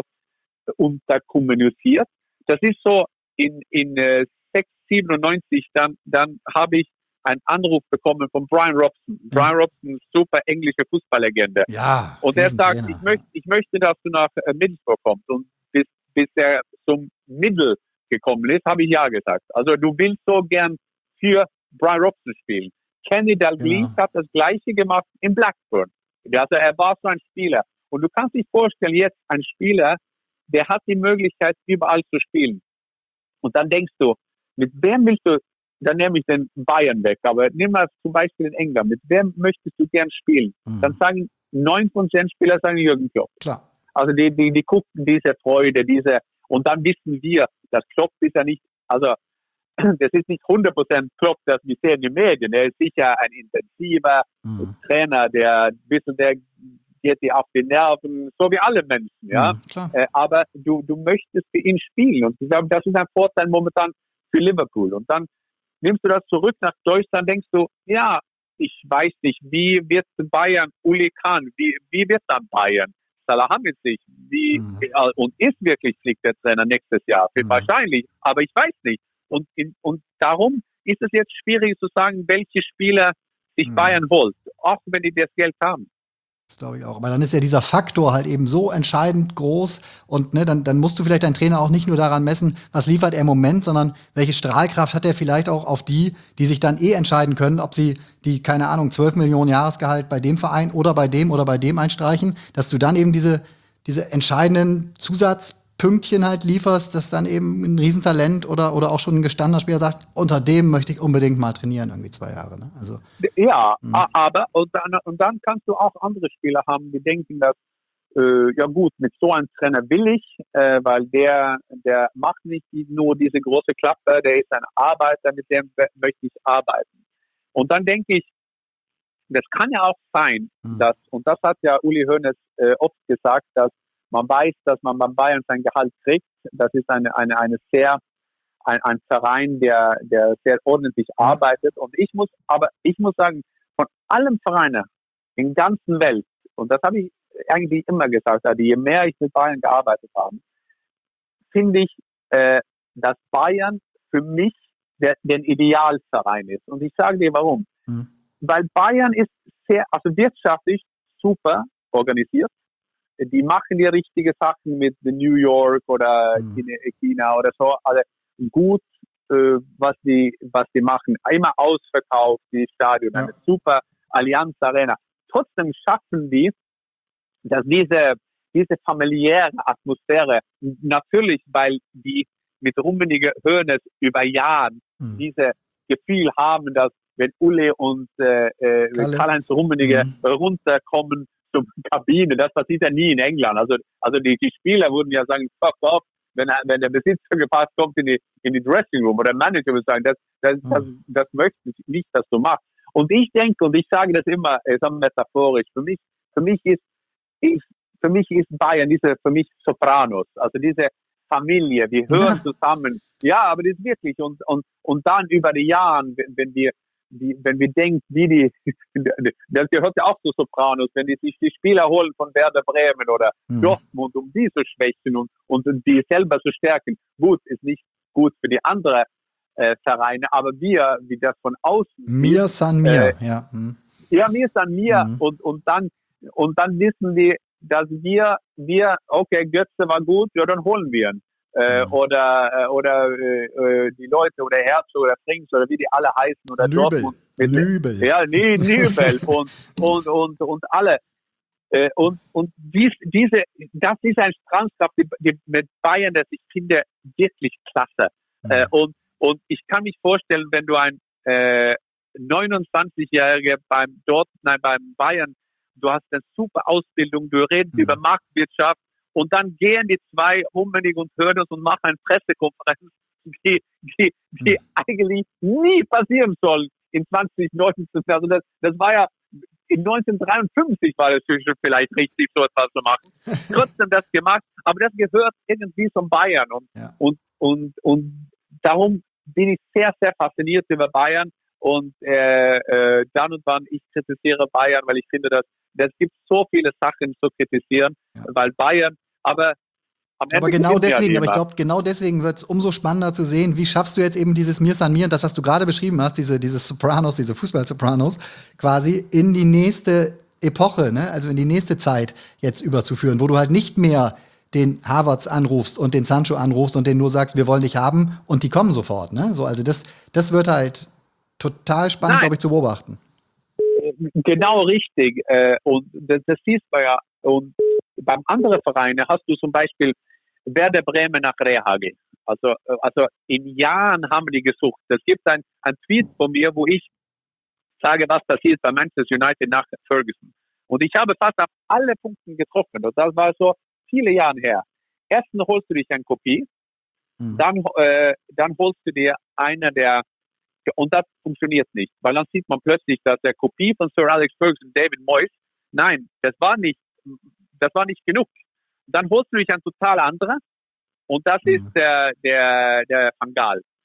unterkommuniziert, das ist so in, in äh, sechs siebenundneunzig, dann, dann habe ich einen Anruf bekommen von Brian Robson. Mhm. Brian Robson, super englische Fußballlegende. Ja, und er sagt, ich möchte, ich möchte, dass du nach äh, Middlesbrough kommst. Und bis, bis er zum Middle gekommen ist, habe ich ja gesagt. Also du willst so gern für Brian Robson spielen. Kenny Dalglish ja. hat das Gleiche gemacht in Blackburn. Also er war so ein Spieler. Und du kannst dich vorstellen, jetzt ein Spieler, der hat die Möglichkeit, überall zu spielen. Und dann denkst du, mit wem willst du, dann nehme ich den Bayern weg, aber nimm mal zum Beispiel in England, mit wem möchtest du gern spielen? Mhm. Dann sagen neun von zehn Spieler sagen Jürgen Klopp. Klar. Also die, die, die gucken diese Freude, diese, und dann wissen wir, dass Klopp ist ja nicht, also das ist nicht hundert Prozent Klopp, das wir sehen in den Medien. Er ist sicher ein intensiver mhm. Trainer, der ein bisschen, der geht dir auf die Nerven, so wie alle Menschen, ja. Mhm, äh, aber du, du möchtest für ihn spielen. Und ich glaube, das ist ein Vorteil momentan für Liverpool. Und dann nimmst du das zurück nach Deutschland, denkst du, ja, ich weiß nicht, wie wird Bayern Uli Kahn, wie, wie wird dann Bayern? Salahamidzic, wie, Mhm. äh, und ist wirklich Flick der Trainer nächstes Jahr? Mhm. Wahrscheinlich, aber ich weiß nicht. Und, in, und darum ist es jetzt schwierig zu sagen, welche Spieler sich Mhm. Bayern holt, auch wenn die das Geld haben. Das glaube ich auch. Aber dann ist ja dieser Faktor halt eben so entscheidend groß und ne, dann, dann musst du vielleicht deinen Trainer auch nicht nur daran messen, was liefert er im Moment, sondern welche Strahlkraft hat er vielleicht auch auf die, die sich dann eh entscheiden können, ob sie die, keine Ahnung, zwölf Millionen Jahresgehalt bei dem Verein oder bei dem oder bei dem einstreichen, dass du dann eben diese, diese entscheidenden Zusatzpünktchen halt lieferst, dass dann eben ein Riesentalent oder, oder auch schon ein gestandener Spieler sagt, unter dem möchte ich unbedingt mal trainieren, irgendwie zwei Jahre. Ne? Also, Ja, Mhm. a- aber und dann, und dann kannst du auch andere Spieler haben, die denken, dass äh, ja gut, mit so einem Trainer will ich, äh, weil der der macht nicht die, nur diese große Klappe, der ist ein Arbeiter, mit dem we- möchte ich arbeiten. Und dann denke ich, das kann ja auch sein, Mhm. dass, und das hat ja Uli Hoeneß äh, oft gesagt, dass man weiß, dass man beim Bayern sein Gehalt kriegt. Das ist eine, eine, eine sehr, ein, ein Verein, der, der sehr ordentlich Ja. arbeitet. Und ich muss, aber ich muss sagen, von allen Vereinen in der ganzen Welt, und das habe ich eigentlich immer gesagt, also je mehr ich mit Bayern gearbeitet habe, finde ich, äh, dass Bayern für mich der, der Idealverein ist. Und ich sage dir warum. Mhm. Weil Bayern ist sehr, also wirtschaftlich super organisiert. Die machen die richtigen Sachen mit New York oder Mhm. China oder so. Also gut, äh, was die, was die machen. Immer ausverkauft, die Stadion, Ja. eine super Allianz Arena. Trotzdem schaffen die, dass diese, diese familiäre Atmosphäre, natürlich, weil die mit Rummenigge Hoeneß über Jahre Mhm. diese Gefühl haben, dass wenn Uli und äh, äh, Kalle. Karl-Heinz Rummenigge Mhm. runterkommen zur Kabine, das passiert ja nie in England. Also, also die, die Spieler würden ja sagen, fuck off, wenn, wenn der Besitzer gepasst kommt in die, in die Dressing Room oder der Manager würde sagen, das, das, Mhm. das, das möchte ich nicht, dass du machst. Und ich denke, und ich sage das immer, äh, so metaphorisch, für mich, für mich ist, ich, für mich ist Bayern diese, für mich Sopranos, also diese Familie, wir hören Ja. zusammen. Ja, aber das ist wirklich, und, und, und dann über die Jahre, wenn, wenn wir, die, wenn wir denken, wie die, das gehört ja auch zu Sopranos, wenn die sich die Spieler holen von Werder Bremen oder Mhm. Dortmund, um die zu schwächen und, und die selber zu stärken. Gut, ist nicht gut für die anderen äh, Vereine, aber wir, wie das von außen Mir san mir, äh, ja. Mhm. ja, mir ist an mir Mhm. und, und dann und dann wissen die, dass wir, wir, okay, Götze war gut, ja, dann holen wir ihn. Äh, Mhm. oder äh, oder äh, die Leute oder Herzog oder Frings oder wie die alle heißen oder Nübel. Dortmund mit Nübel. ja, nee, Nübel und und und und alle äh, und und dies, diese das ist ein Transkraft die, die mit Bayern, das ich finde wirklich klasse. Mhm. Äh, und und ich kann mich vorstellen, wenn du ein äh, neunundzwanzigjähriger beim dort nein beim Bayern, du hast eine super Ausbildung, du redest Mhm. über Marktwirtschaft und dann gehen die zwei Rummenigge und Hoeneß und machen eine Pressekonferenz, die, die, die Mhm. eigentlich nie passieren soll in zwanzig neunzehn. Also das, das war ja in neunzehnhundertdreiundfünfzig war das vielleicht richtig, so etwas zu machen. Trotzdem das gemacht, aber das gehört irgendwie zum Bayern und, Ja. und, und, und darum bin ich sehr, sehr fasziniert über Bayern und äh, äh, dann und wann ich kritisiere Bayern, weil ich finde, dass das gibt so viele Sachen zu kritisieren, Ja. weil Bayern, aber am Ende Aber genau gewinnen ja deswegen, die aber ich immer. glaube, genau deswegen wird es umso spannender zu sehen, wie schaffst du jetzt eben dieses Mir san mir und das, was du gerade beschrieben hast, diese, diese Sopranos, diese Fußball-Sopranos, quasi in die nächste Epoche, ne? Also in die nächste Zeit jetzt überzuführen, wo du halt nicht mehr den Havertz anrufst und den Sancho anrufst und denen nur sagst, wir wollen dich haben und die kommen sofort, ne? So, also das, das wird halt total spannend, Nein. glaube ich, zu beobachten. Genau richtig. Äh, und das, das siehst du ja. Und beim anderen Verein hast du zum Beispiel Werder Bremen nach Rehagel. Also, äh, also in Jahren haben die gesucht. Es gibt ein, ein Tweet von mir, wo ich sage, was passiert bei Manchester United nach Ferguson. Und ich habe fast auf alle Punkte getroffen. Und das war so viele Jahre her. Erstens holst du dich eine Kopie, Mhm. dann, äh, dann holst du dir einer der und das funktioniert nicht, weil dann sieht man plötzlich, dass der Kopie von Sir Alex Ferguson, David Moyes, nein, das war nicht, das war nicht genug. Dann holst du dich ein total anderer und das Mhm. ist der, der, der Van Gaal.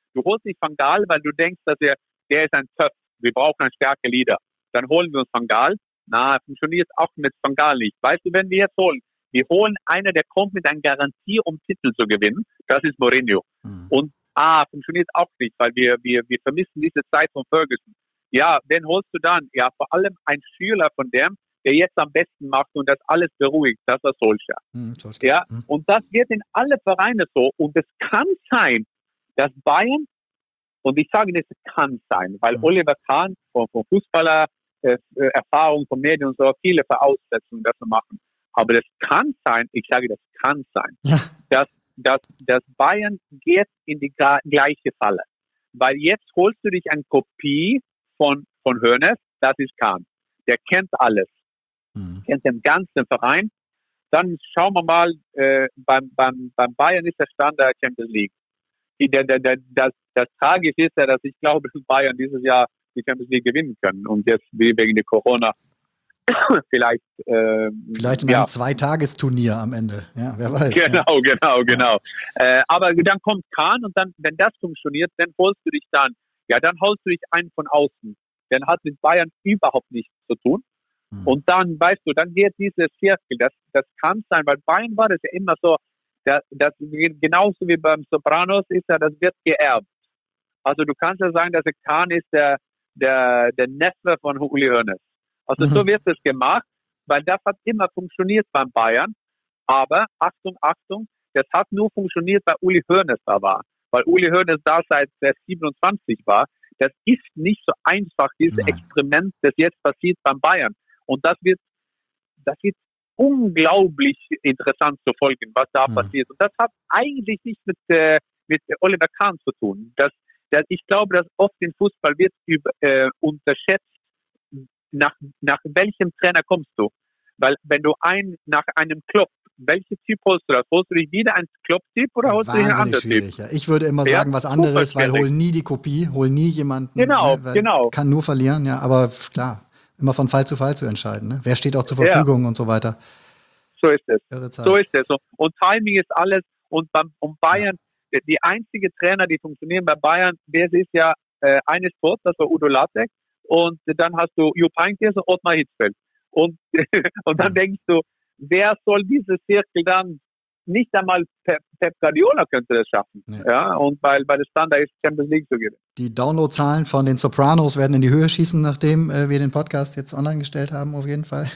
Du holst nicht Van Gaal, weil du denkst, dass er, der ist ein Töpf. Wir brauchen einen starken Leader. Dann holen wir uns Van Gaal. Na, funktioniert auch mit Van Gaal nicht. Weißt du, wenn wir jetzt holen, wir holen einer, der kommt mit einer Garantie, um Titel zu gewinnen. Das ist Mourinho. Mhm. Und ah, funktioniert auch nicht, weil wir, wir, wir vermissen diese Zeit von Ferguson. Ja, wen holst du dann? Ja, vor allem ein Schüler von dem, der jetzt am besten macht und das alles beruhigt. Das ist Solskjaer. Mhm, ja, mhm. Und das geht in alle Vereine so. Und es kann sein, dass Bayern, und ich sage, es kann sein, weil mhm. Oliver Kahn von, von Fußballer, äh, Erfahrung von Medien und so, viele Voraussetzungen dafür machen. Aber das kann sein, ich sage, das kann sein, ja. dass, dass, dass Bayern geht in die gleiche Falle. Weil jetzt holst du dich eine Kopie von, von Hoeneß, das ist Kahn. Der kennt alles. Mhm. Kennt den ganzen Verein. Dann schauen wir mal, äh, beim, beim, beim Bayern ist der Stand der Champions League. Die, der, der, der, das, das Tragische ist ja, dass ich glaube, dass Bayern dieses Jahr die Champions League gewinnen können. Und jetzt wegen der Corona vielleicht äh, vielleicht in ja. einem Zweitagesturnier am Ende. Ja, wer weiß. Genau, ja. genau, genau. Ja. Äh, aber dann kommt Kahn und dann, wenn das funktioniert, dann holst du dich dann, ja, dann holst du dich einen von außen. Dann hat mit Bayern überhaupt nichts zu tun. Hm. Und dann, weißt du, dann geht dieses Zirkel, das, das kann sein, weil Bayern war das ja immer so, das, das genauso wie beim Sopranos ist ja, das wird geerbt. Also du kannst ja sagen, dass der Kahn ist der, der, der Neffe von Uli Hoeneß. Also mhm. so wird es gemacht, weil das hat immer funktioniert beim Bayern. Aber, Achtung, Achtung, das hat nur funktioniert, weil Uli Hoeneß da war. Weil Uli Hoeneß da seit der siebenundzwanzig war. Das ist nicht so einfach, dieses Nein. Experiment, das jetzt passiert beim Bayern. Und das wird, das wird unglaublich interessant zu folgen, was da mhm. passiert. Und das hat eigentlich nichts mit, äh, mit Oliver Kahn zu tun. Das, das, ich glaube, dass oft im Fußball wird über, äh, unterschätzt, nach, nach welchem Trainer kommst du? Weil wenn du ein, nach einem Klopp, welchen Typ holst du das? Holst du dich wieder einen Klopp-Typ oder holst Wahnsinnig du dich einen anderen schwierig, Typ? Ja. Ich würde immer sagen, ja, was anderes, weil hol nie die Kopie, hol nie jemanden. Genau, ne, genau. Kann nur verlieren, ja, aber klar, immer von Fall zu Fall zu entscheiden. Ne? Wer steht auch zur Verfügung ja. und so weiter. So ist es. So ist es. Und Timing ist alles. Und beim und Bayern, ja. die einzige Trainer, die funktionieren bei Bayern, der ist ja äh, eines tot, das war Udo Lattek. Und dann hast du Jupp Heynckes und Ottmar Hitzfeld. Und, und dann ja. denkst du, wer soll diese Zirkel dann, nicht einmal Pep, Pep Guardiola könnte das schaffen. Nee. Ja, und weil, weil der Standard ist, Champions League zu gewinnen. Die Downloadzahlen von den Sopranos werden in die Höhe schießen, nachdem äh, wir den Podcast jetzt online gestellt haben, auf jeden Fall.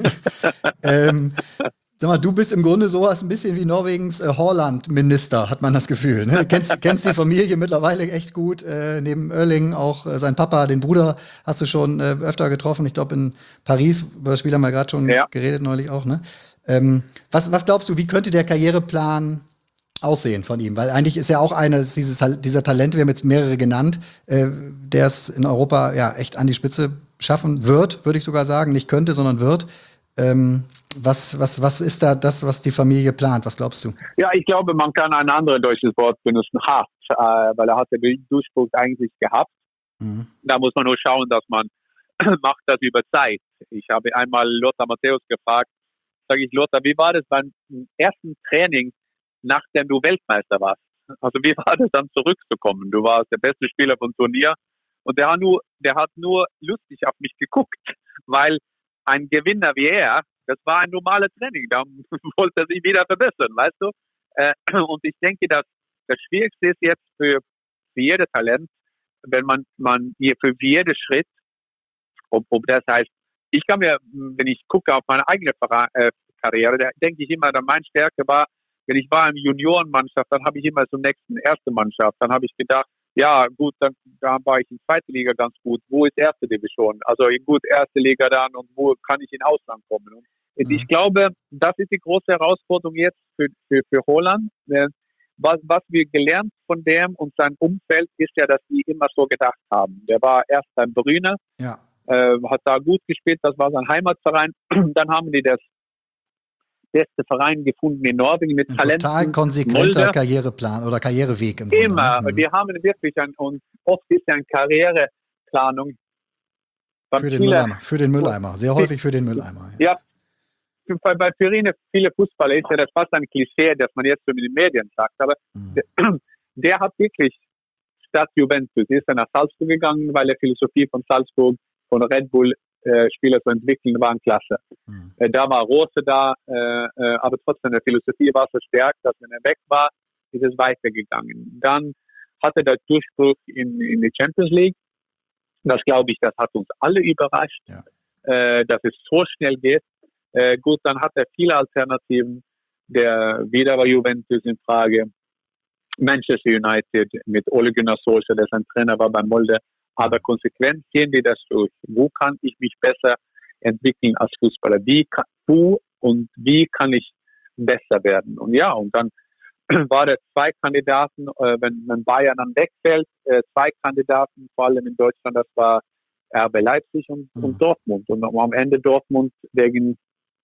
ähm, Sag mal, du bist im Grunde sowas ein bisschen wie Norwegens äh, Haaland-Minister, hat man das Gefühl. Ne? Kennst, kennst die Familie mittlerweile echt gut. Äh, neben Erling auch äh, sein Papa, den Bruder, hast du schon äh, öfter getroffen. Ich glaube in Paris, über das Spiel haben wir gerade schon ja. geredet neulich auch. Ne? Ähm, was, was glaubst du, wie könnte der Karriereplan aussehen von ihm? Weil eigentlich ist ja auch eines dieses, dieser Talente, wir haben jetzt mehrere genannt, äh, der es in Europa ja echt an die Spitze schaffen wird, würde ich sogar sagen. Nicht könnte, sondern wird. Ähm, was, was, was ist da das, was die Familie plant? Was glaubst du? Ja, ich glaube, man kann ein anderes deutsches Wort benutzen, hart, äh, weil er hat den Durchbruch eigentlich gehabt. Mhm. Da muss man nur schauen, dass man macht das über Zeit. Ich habe einmal Lothar Matthäus gefragt, sage ich, Lothar, wie war das beim ersten Training, nachdem du Weltmeister warst? Also wie war das dann zurückzukommen? Du warst der beste Spieler vom Turnier und der hat nur, der hat nur lustig auf mich geguckt, weil ein Gewinner wie er, das war ein normales Training, da wollte er sich wieder verbessern, weißt du? Äh, und ich denke, dass das Schwierigste ist jetzt für, für jedes Talent, wenn man, man hier für jeden Schritt, ob, ob das heißt, ich kann mir, wenn ich gucke auf meine eigene äh, Karriere, da denke ich immer, dass meine Stärke war, wenn ich war in Juniorenmannschaft, dann habe ich immer zum nächsten erste Mannschaft, dann habe ich gedacht, ja gut, dann, dann war ich in zweite Liga ganz gut. Wo ist erste Division? Also gut, erste Liga dann und wo kann ich in Ausland kommen? Und mhm. ich glaube, das ist die große Herausforderung jetzt für, für, für Haaland. Was, was wir gelernt von dem und seinem Umfeld ist ja, dass die immer so gedacht haben. Der war erst beim Brüne, ja. äh, hat da gut gespielt, das war sein Heimatverein. Dann haben die das beste Verein gefunden in Norwegen mit Talenten. Total konsequenter Molde. Karriereplan oder Karriereweg im Grunde. Immer. Mhm. Wir haben wirklich ein, und oft ist ja eine Karriereplanung. Für den, Mülleimer. für den Mülleimer. Sehr häufig für den Mülleimer. Ja. ja. Bei, bei viele, viele Fußballer ist ja das fast ein Klischee, das man jetzt so mit den Medien sagt. Aber mhm. der, der hat wirklich Stadt Juventus. Er ist dann nach Salzburg gegangen, weil die Philosophie von Salzburg, von Red Bull, äh, Spieler zu entwickeln, waren klasse. Mhm. Äh, da war Rose da, äh, äh, aber trotzdem, die Philosophie war so stark, dass wenn er weg war, ist es weitergegangen. Dann hatte der Durchbruch in, in die Champions League. Das glaube ich, das hat uns alle überrascht, ja. äh, dass es so schnell geht. Äh, gut, dann hat er viele Alternativen. Der wieder war Juventus in Frage. Manchester United mit Ole Gunnar Solskjaer, der sein Trainer war bei Molde. Aber konsequent gehen wir das durch. Wo kann ich mich besser entwickeln als Fußballer? Wie kann, wo und wie kann ich besser werden? Und ja, und dann war der zwei Kandidaten, äh, wenn, wenn Bayern dann wegfällt, äh, zwei Kandidaten, vor allem in Deutschland, das war R B Leipzig und, mhm. und Dortmund. Und am Ende Dortmund wegen,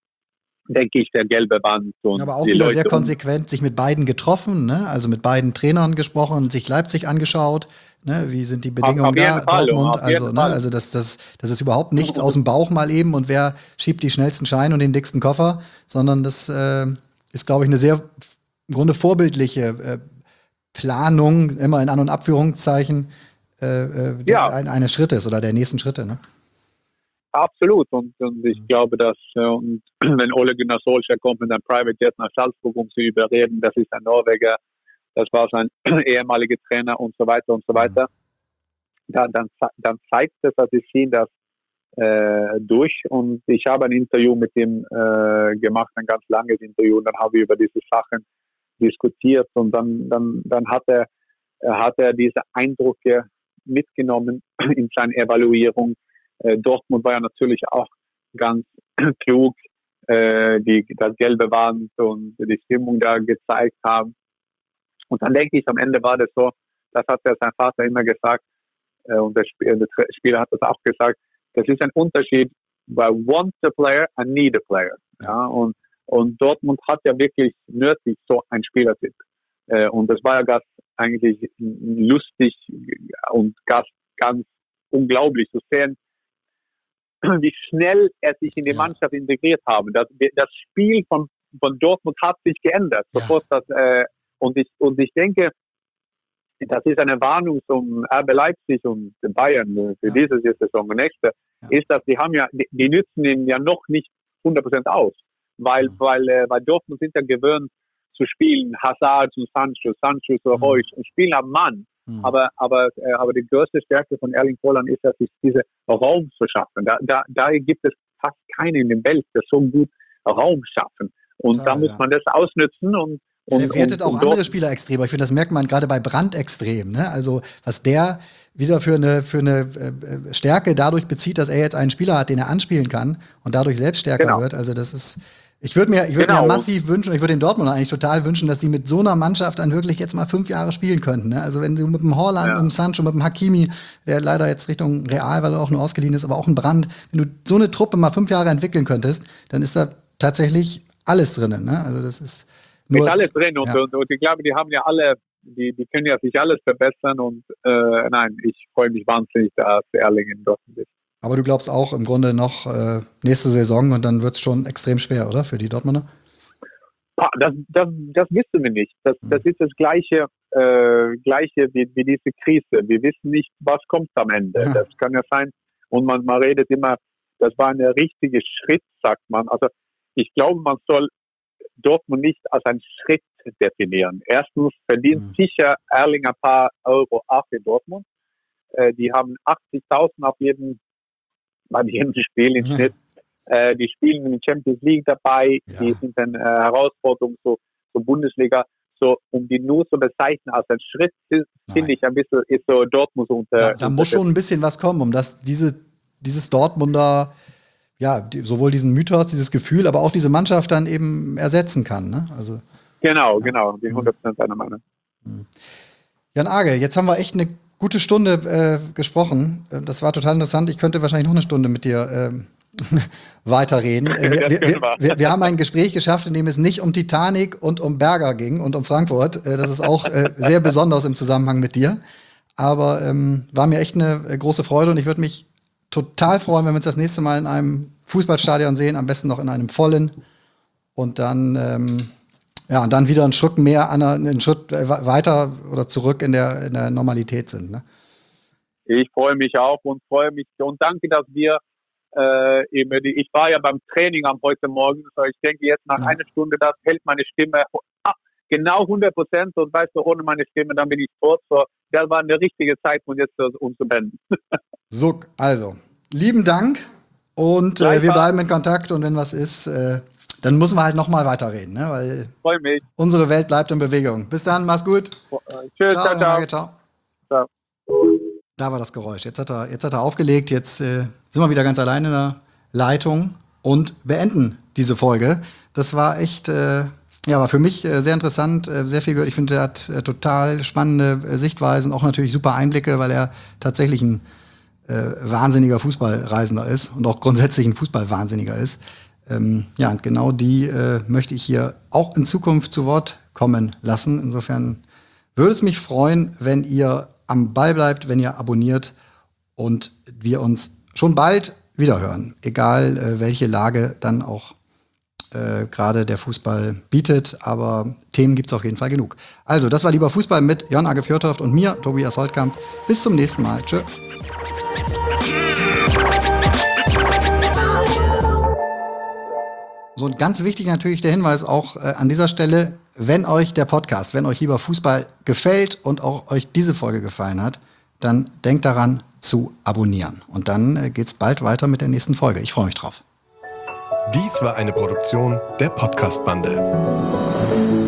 denke ich, der gelbe Band. Und aber auch die wieder Leute sehr konsequent sich mit beiden getroffen, ne? Also mit beiden Trainern gesprochen, sich Leipzig angeschaut, ne? Wie sind die Bedingungen auf, auf da, Fall, Dortmund, also, ne? Also das, das, das ist überhaupt nichts aus dem Bauch mal eben und wer schiebt die schnellsten Scheine und den dicksten Koffer, sondern das äh, ist, glaube ich, eine sehr im Grunde vorbildliche äh, Planung, immer in An- und Abführungszeichen äh, äh, ja. ein, eines Schrittes oder der nächsten Schritte, ne? Absolut. Und, und ich mhm. glaube, dass äh, und wenn Ole Gunnar Solskjaer kommt mit einem Private Jet nach Salzburg, um zu überreden, das ist ein Norweger, das war sein ehemaliger Trainer und so weiter und so weiter, mhm. dann, dann, dann zeigt es, dass sie ziehen das äh, durch. Und ich habe ein Interview mit ihm äh, gemacht, ein ganz langes Interview, und dann haben wir über diese Sachen diskutiert und dann, dann, dann hat er, hat er diese Eindrücke mitgenommen in seiner Evaluierung. Äh, Dortmund war ja natürlich auch ganz klug, äh, die das gelbe Wand und die Stimmung da gezeigt haben. Und dann denke ich, am Ende war das so, das hat ja sein Vater immer gesagt, äh, und der, Sp der Spieler hat das auch gesagt, das ist ein Unterschied bei want a player and need a player. Ja, und Und Dortmund hat ja wirklich nötig so einen Spielertyp. Äh, und das war ja ganz eigentlich lustig und ganz, ganz unglaublich zu sehen, wie schnell er sich in die ja. Mannschaft integriert haben. Das, das Spiel von, von Dortmund hat sich geändert. Ja. Sofort das, äh, und, ich, und ich denke, das ist eine Warnung zum R B Leipzig und Bayern für ja. diese Saison und nächste, ja. ist, dass die haben ja, die, die nützen ihn ja noch nicht hundert Prozent aus. Weil, mhm. weil, äh, weil Dortmund sind ja gewöhnt zu spielen, Hazard und Sancho, Sancho und mhm. Reus und spielen am Mann. Mhm. Aber, aber, äh, aber die größte Stärke von Erling Haaland ist, dass es diese Raum zu schaffen. Da, da, da gibt es fast keinen in der Welt, der so gut Raum schaffen. Und Total, da muss ja. man das ausnutzen und Ja, der wertet und, und auch andere Spieler extrem. Ich finde, das merkt man gerade bei Brandt extrem. Ne? Also, was der wieder für eine, für eine äh, Stärke dadurch bezieht, dass er jetzt einen Spieler hat, den er anspielen kann und dadurch selbst stärker genau. wird. Also, das ist. Ich würde mir, ich würd genau. mir massiv wünschen, ich würde den Dortmund eigentlich total wünschen, dass sie mit so einer Mannschaft dann wirklich jetzt mal fünf Jahre spielen könnten. Ne? Also, wenn sie mit dem Haaland, ja. mit dem Sancho, mit dem Hakimi, der leider jetzt Richtung Real, weil er auch nur ausgeliehen ist, aber auch ein Brandt, wenn du so eine Truppe mal fünf Jahre entwickeln könntest, dann ist da tatsächlich alles drinnen. Ne? Also, das ist. Nur, ist alles drin und, ja. und, und ich glaube, die haben ja alle, die, die können ja sich alles verbessern und äh, nein, ich freue mich wahnsinnig, dass Erling in Dortmund ist. Aber du glaubst auch im Grunde noch äh, nächste Saison und dann wird es schon extrem schwer, oder? Für die Dortmunder? Das, das, das wissen wir nicht. Das, mhm. das ist das Gleiche, äh, Gleiche wie, wie diese Krise. Wir wissen nicht, was kommt am Ende. Ja. Das kann ja sein. Und man, man redet immer, das war ein richtiger Schritt, sagt man. Also ich glaube, man soll Dortmund nicht als einen Schritt definieren. Erstens verdient mhm. sicher Erling ein paar Euro auch in Dortmund. Äh, die haben achtzigtausend auf jedem, bei jedem Spiel im mhm. Schnitt. Äh, die spielen in der Champions League dabei. Ja. Die sind eine äh, Herausforderung zur so Bundesliga. So, um die nur zu bezeichnen als ein Schritt, finde ich ein bisschen, ist so Dortmund unter. Da, da muss schon ein bisschen was kommen, um das, diese, dieses Dortmunder, ja, die, sowohl diesen Mythos, dieses Gefühl, aber auch diese Mannschaft dann eben ersetzen kann. Ne? Also, genau, ja. genau, bin hundert Prozent einer Meinung. Jan Age, jetzt haben wir echt eine gute Stunde äh, gesprochen. Das war total interessant. Ich könnte wahrscheinlich noch eine Stunde mit dir ähm, weiterreden. Wir, wir, wir, wir, wir haben ein Gespräch geschafft, in dem es nicht um Titanic und um Berger ging und um Frankfurt. Äh, das ist auch äh, sehr besonders im Zusammenhang mit dir. Aber ähm, war mir echt eine äh, große Freude und ich würde mich total freuen, wenn wir uns das nächste Mal in einem Fußballstadion sehen, am besten noch in einem vollen. Und dann ähm, Ja, und dann wieder einen Schritt mehr, an der, einen Schritt weiter oder zurück in der, in der Normalität sind. Ne? Ich freue mich auch und freue mich und danke, dass wir äh, eben, die, ich war ja beim Training am heute Morgen, so ich denke jetzt nach ja. einer Stunde, das hält meine Stimme ah, genau hundert Prozent und weißt du, ohne meine Stimme, dann bin ich tot. So, das war eine richtige Zeitpunkt jetzt, um zu beenden. So, also, lieben Dank und äh, wir bleiben in Kontakt und wenn was ist, äh, dann müssen wir halt nochmal weiterreden, ne? Weil Freu mich. Unsere Welt bleibt in Bewegung. Bis dann, mach's gut. Tschüss, ciao, ciao. ciao. ciao. ciao. Da war das Geräusch. Jetzt hat er, jetzt hat er aufgelegt. Jetzt äh, sind wir wieder ganz allein in der Leitung und beenden diese Folge. Das war echt, äh, ja, war für mich äh, sehr interessant, äh, sehr viel gehört. Ich finde, er hat äh, total spannende äh, Sichtweisen, auch natürlich super Einblicke, weil er tatsächlich ein äh, wahnsinniger Fußballreisender ist und auch grundsätzlich ein Fußballwahnsinniger ist. Ähm, ja, und genau die äh, möchte ich hier auch in Zukunft zu Wort kommen lassen. Insofern würde es mich freuen, wenn ihr am Ball bleibt, wenn ihr abonniert und wir uns schon bald wiederhören. Egal, äh, welche Lage dann auch äh, gerade der Fußball bietet. Aber Themen gibt es auf jeden Fall genug. Also, das war Lieber Fußball mit Jon Age Fjørtoft und mir, Tobias Holtkamp. Bis zum nächsten Mal. Tschö. So, und ganz wichtig natürlich der Hinweis auch äh, an dieser Stelle, wenn euch der Podcast, wenn euch Lieber Fußball gefällt und auch euch diese Folge gefallen hat, dann denkt daran zu abonnieren. Und dann äh, geht's bald weiter mit der nächsten Folge. Ich freue mich drauf. Dies war eine Produktion der Podcast-Bande.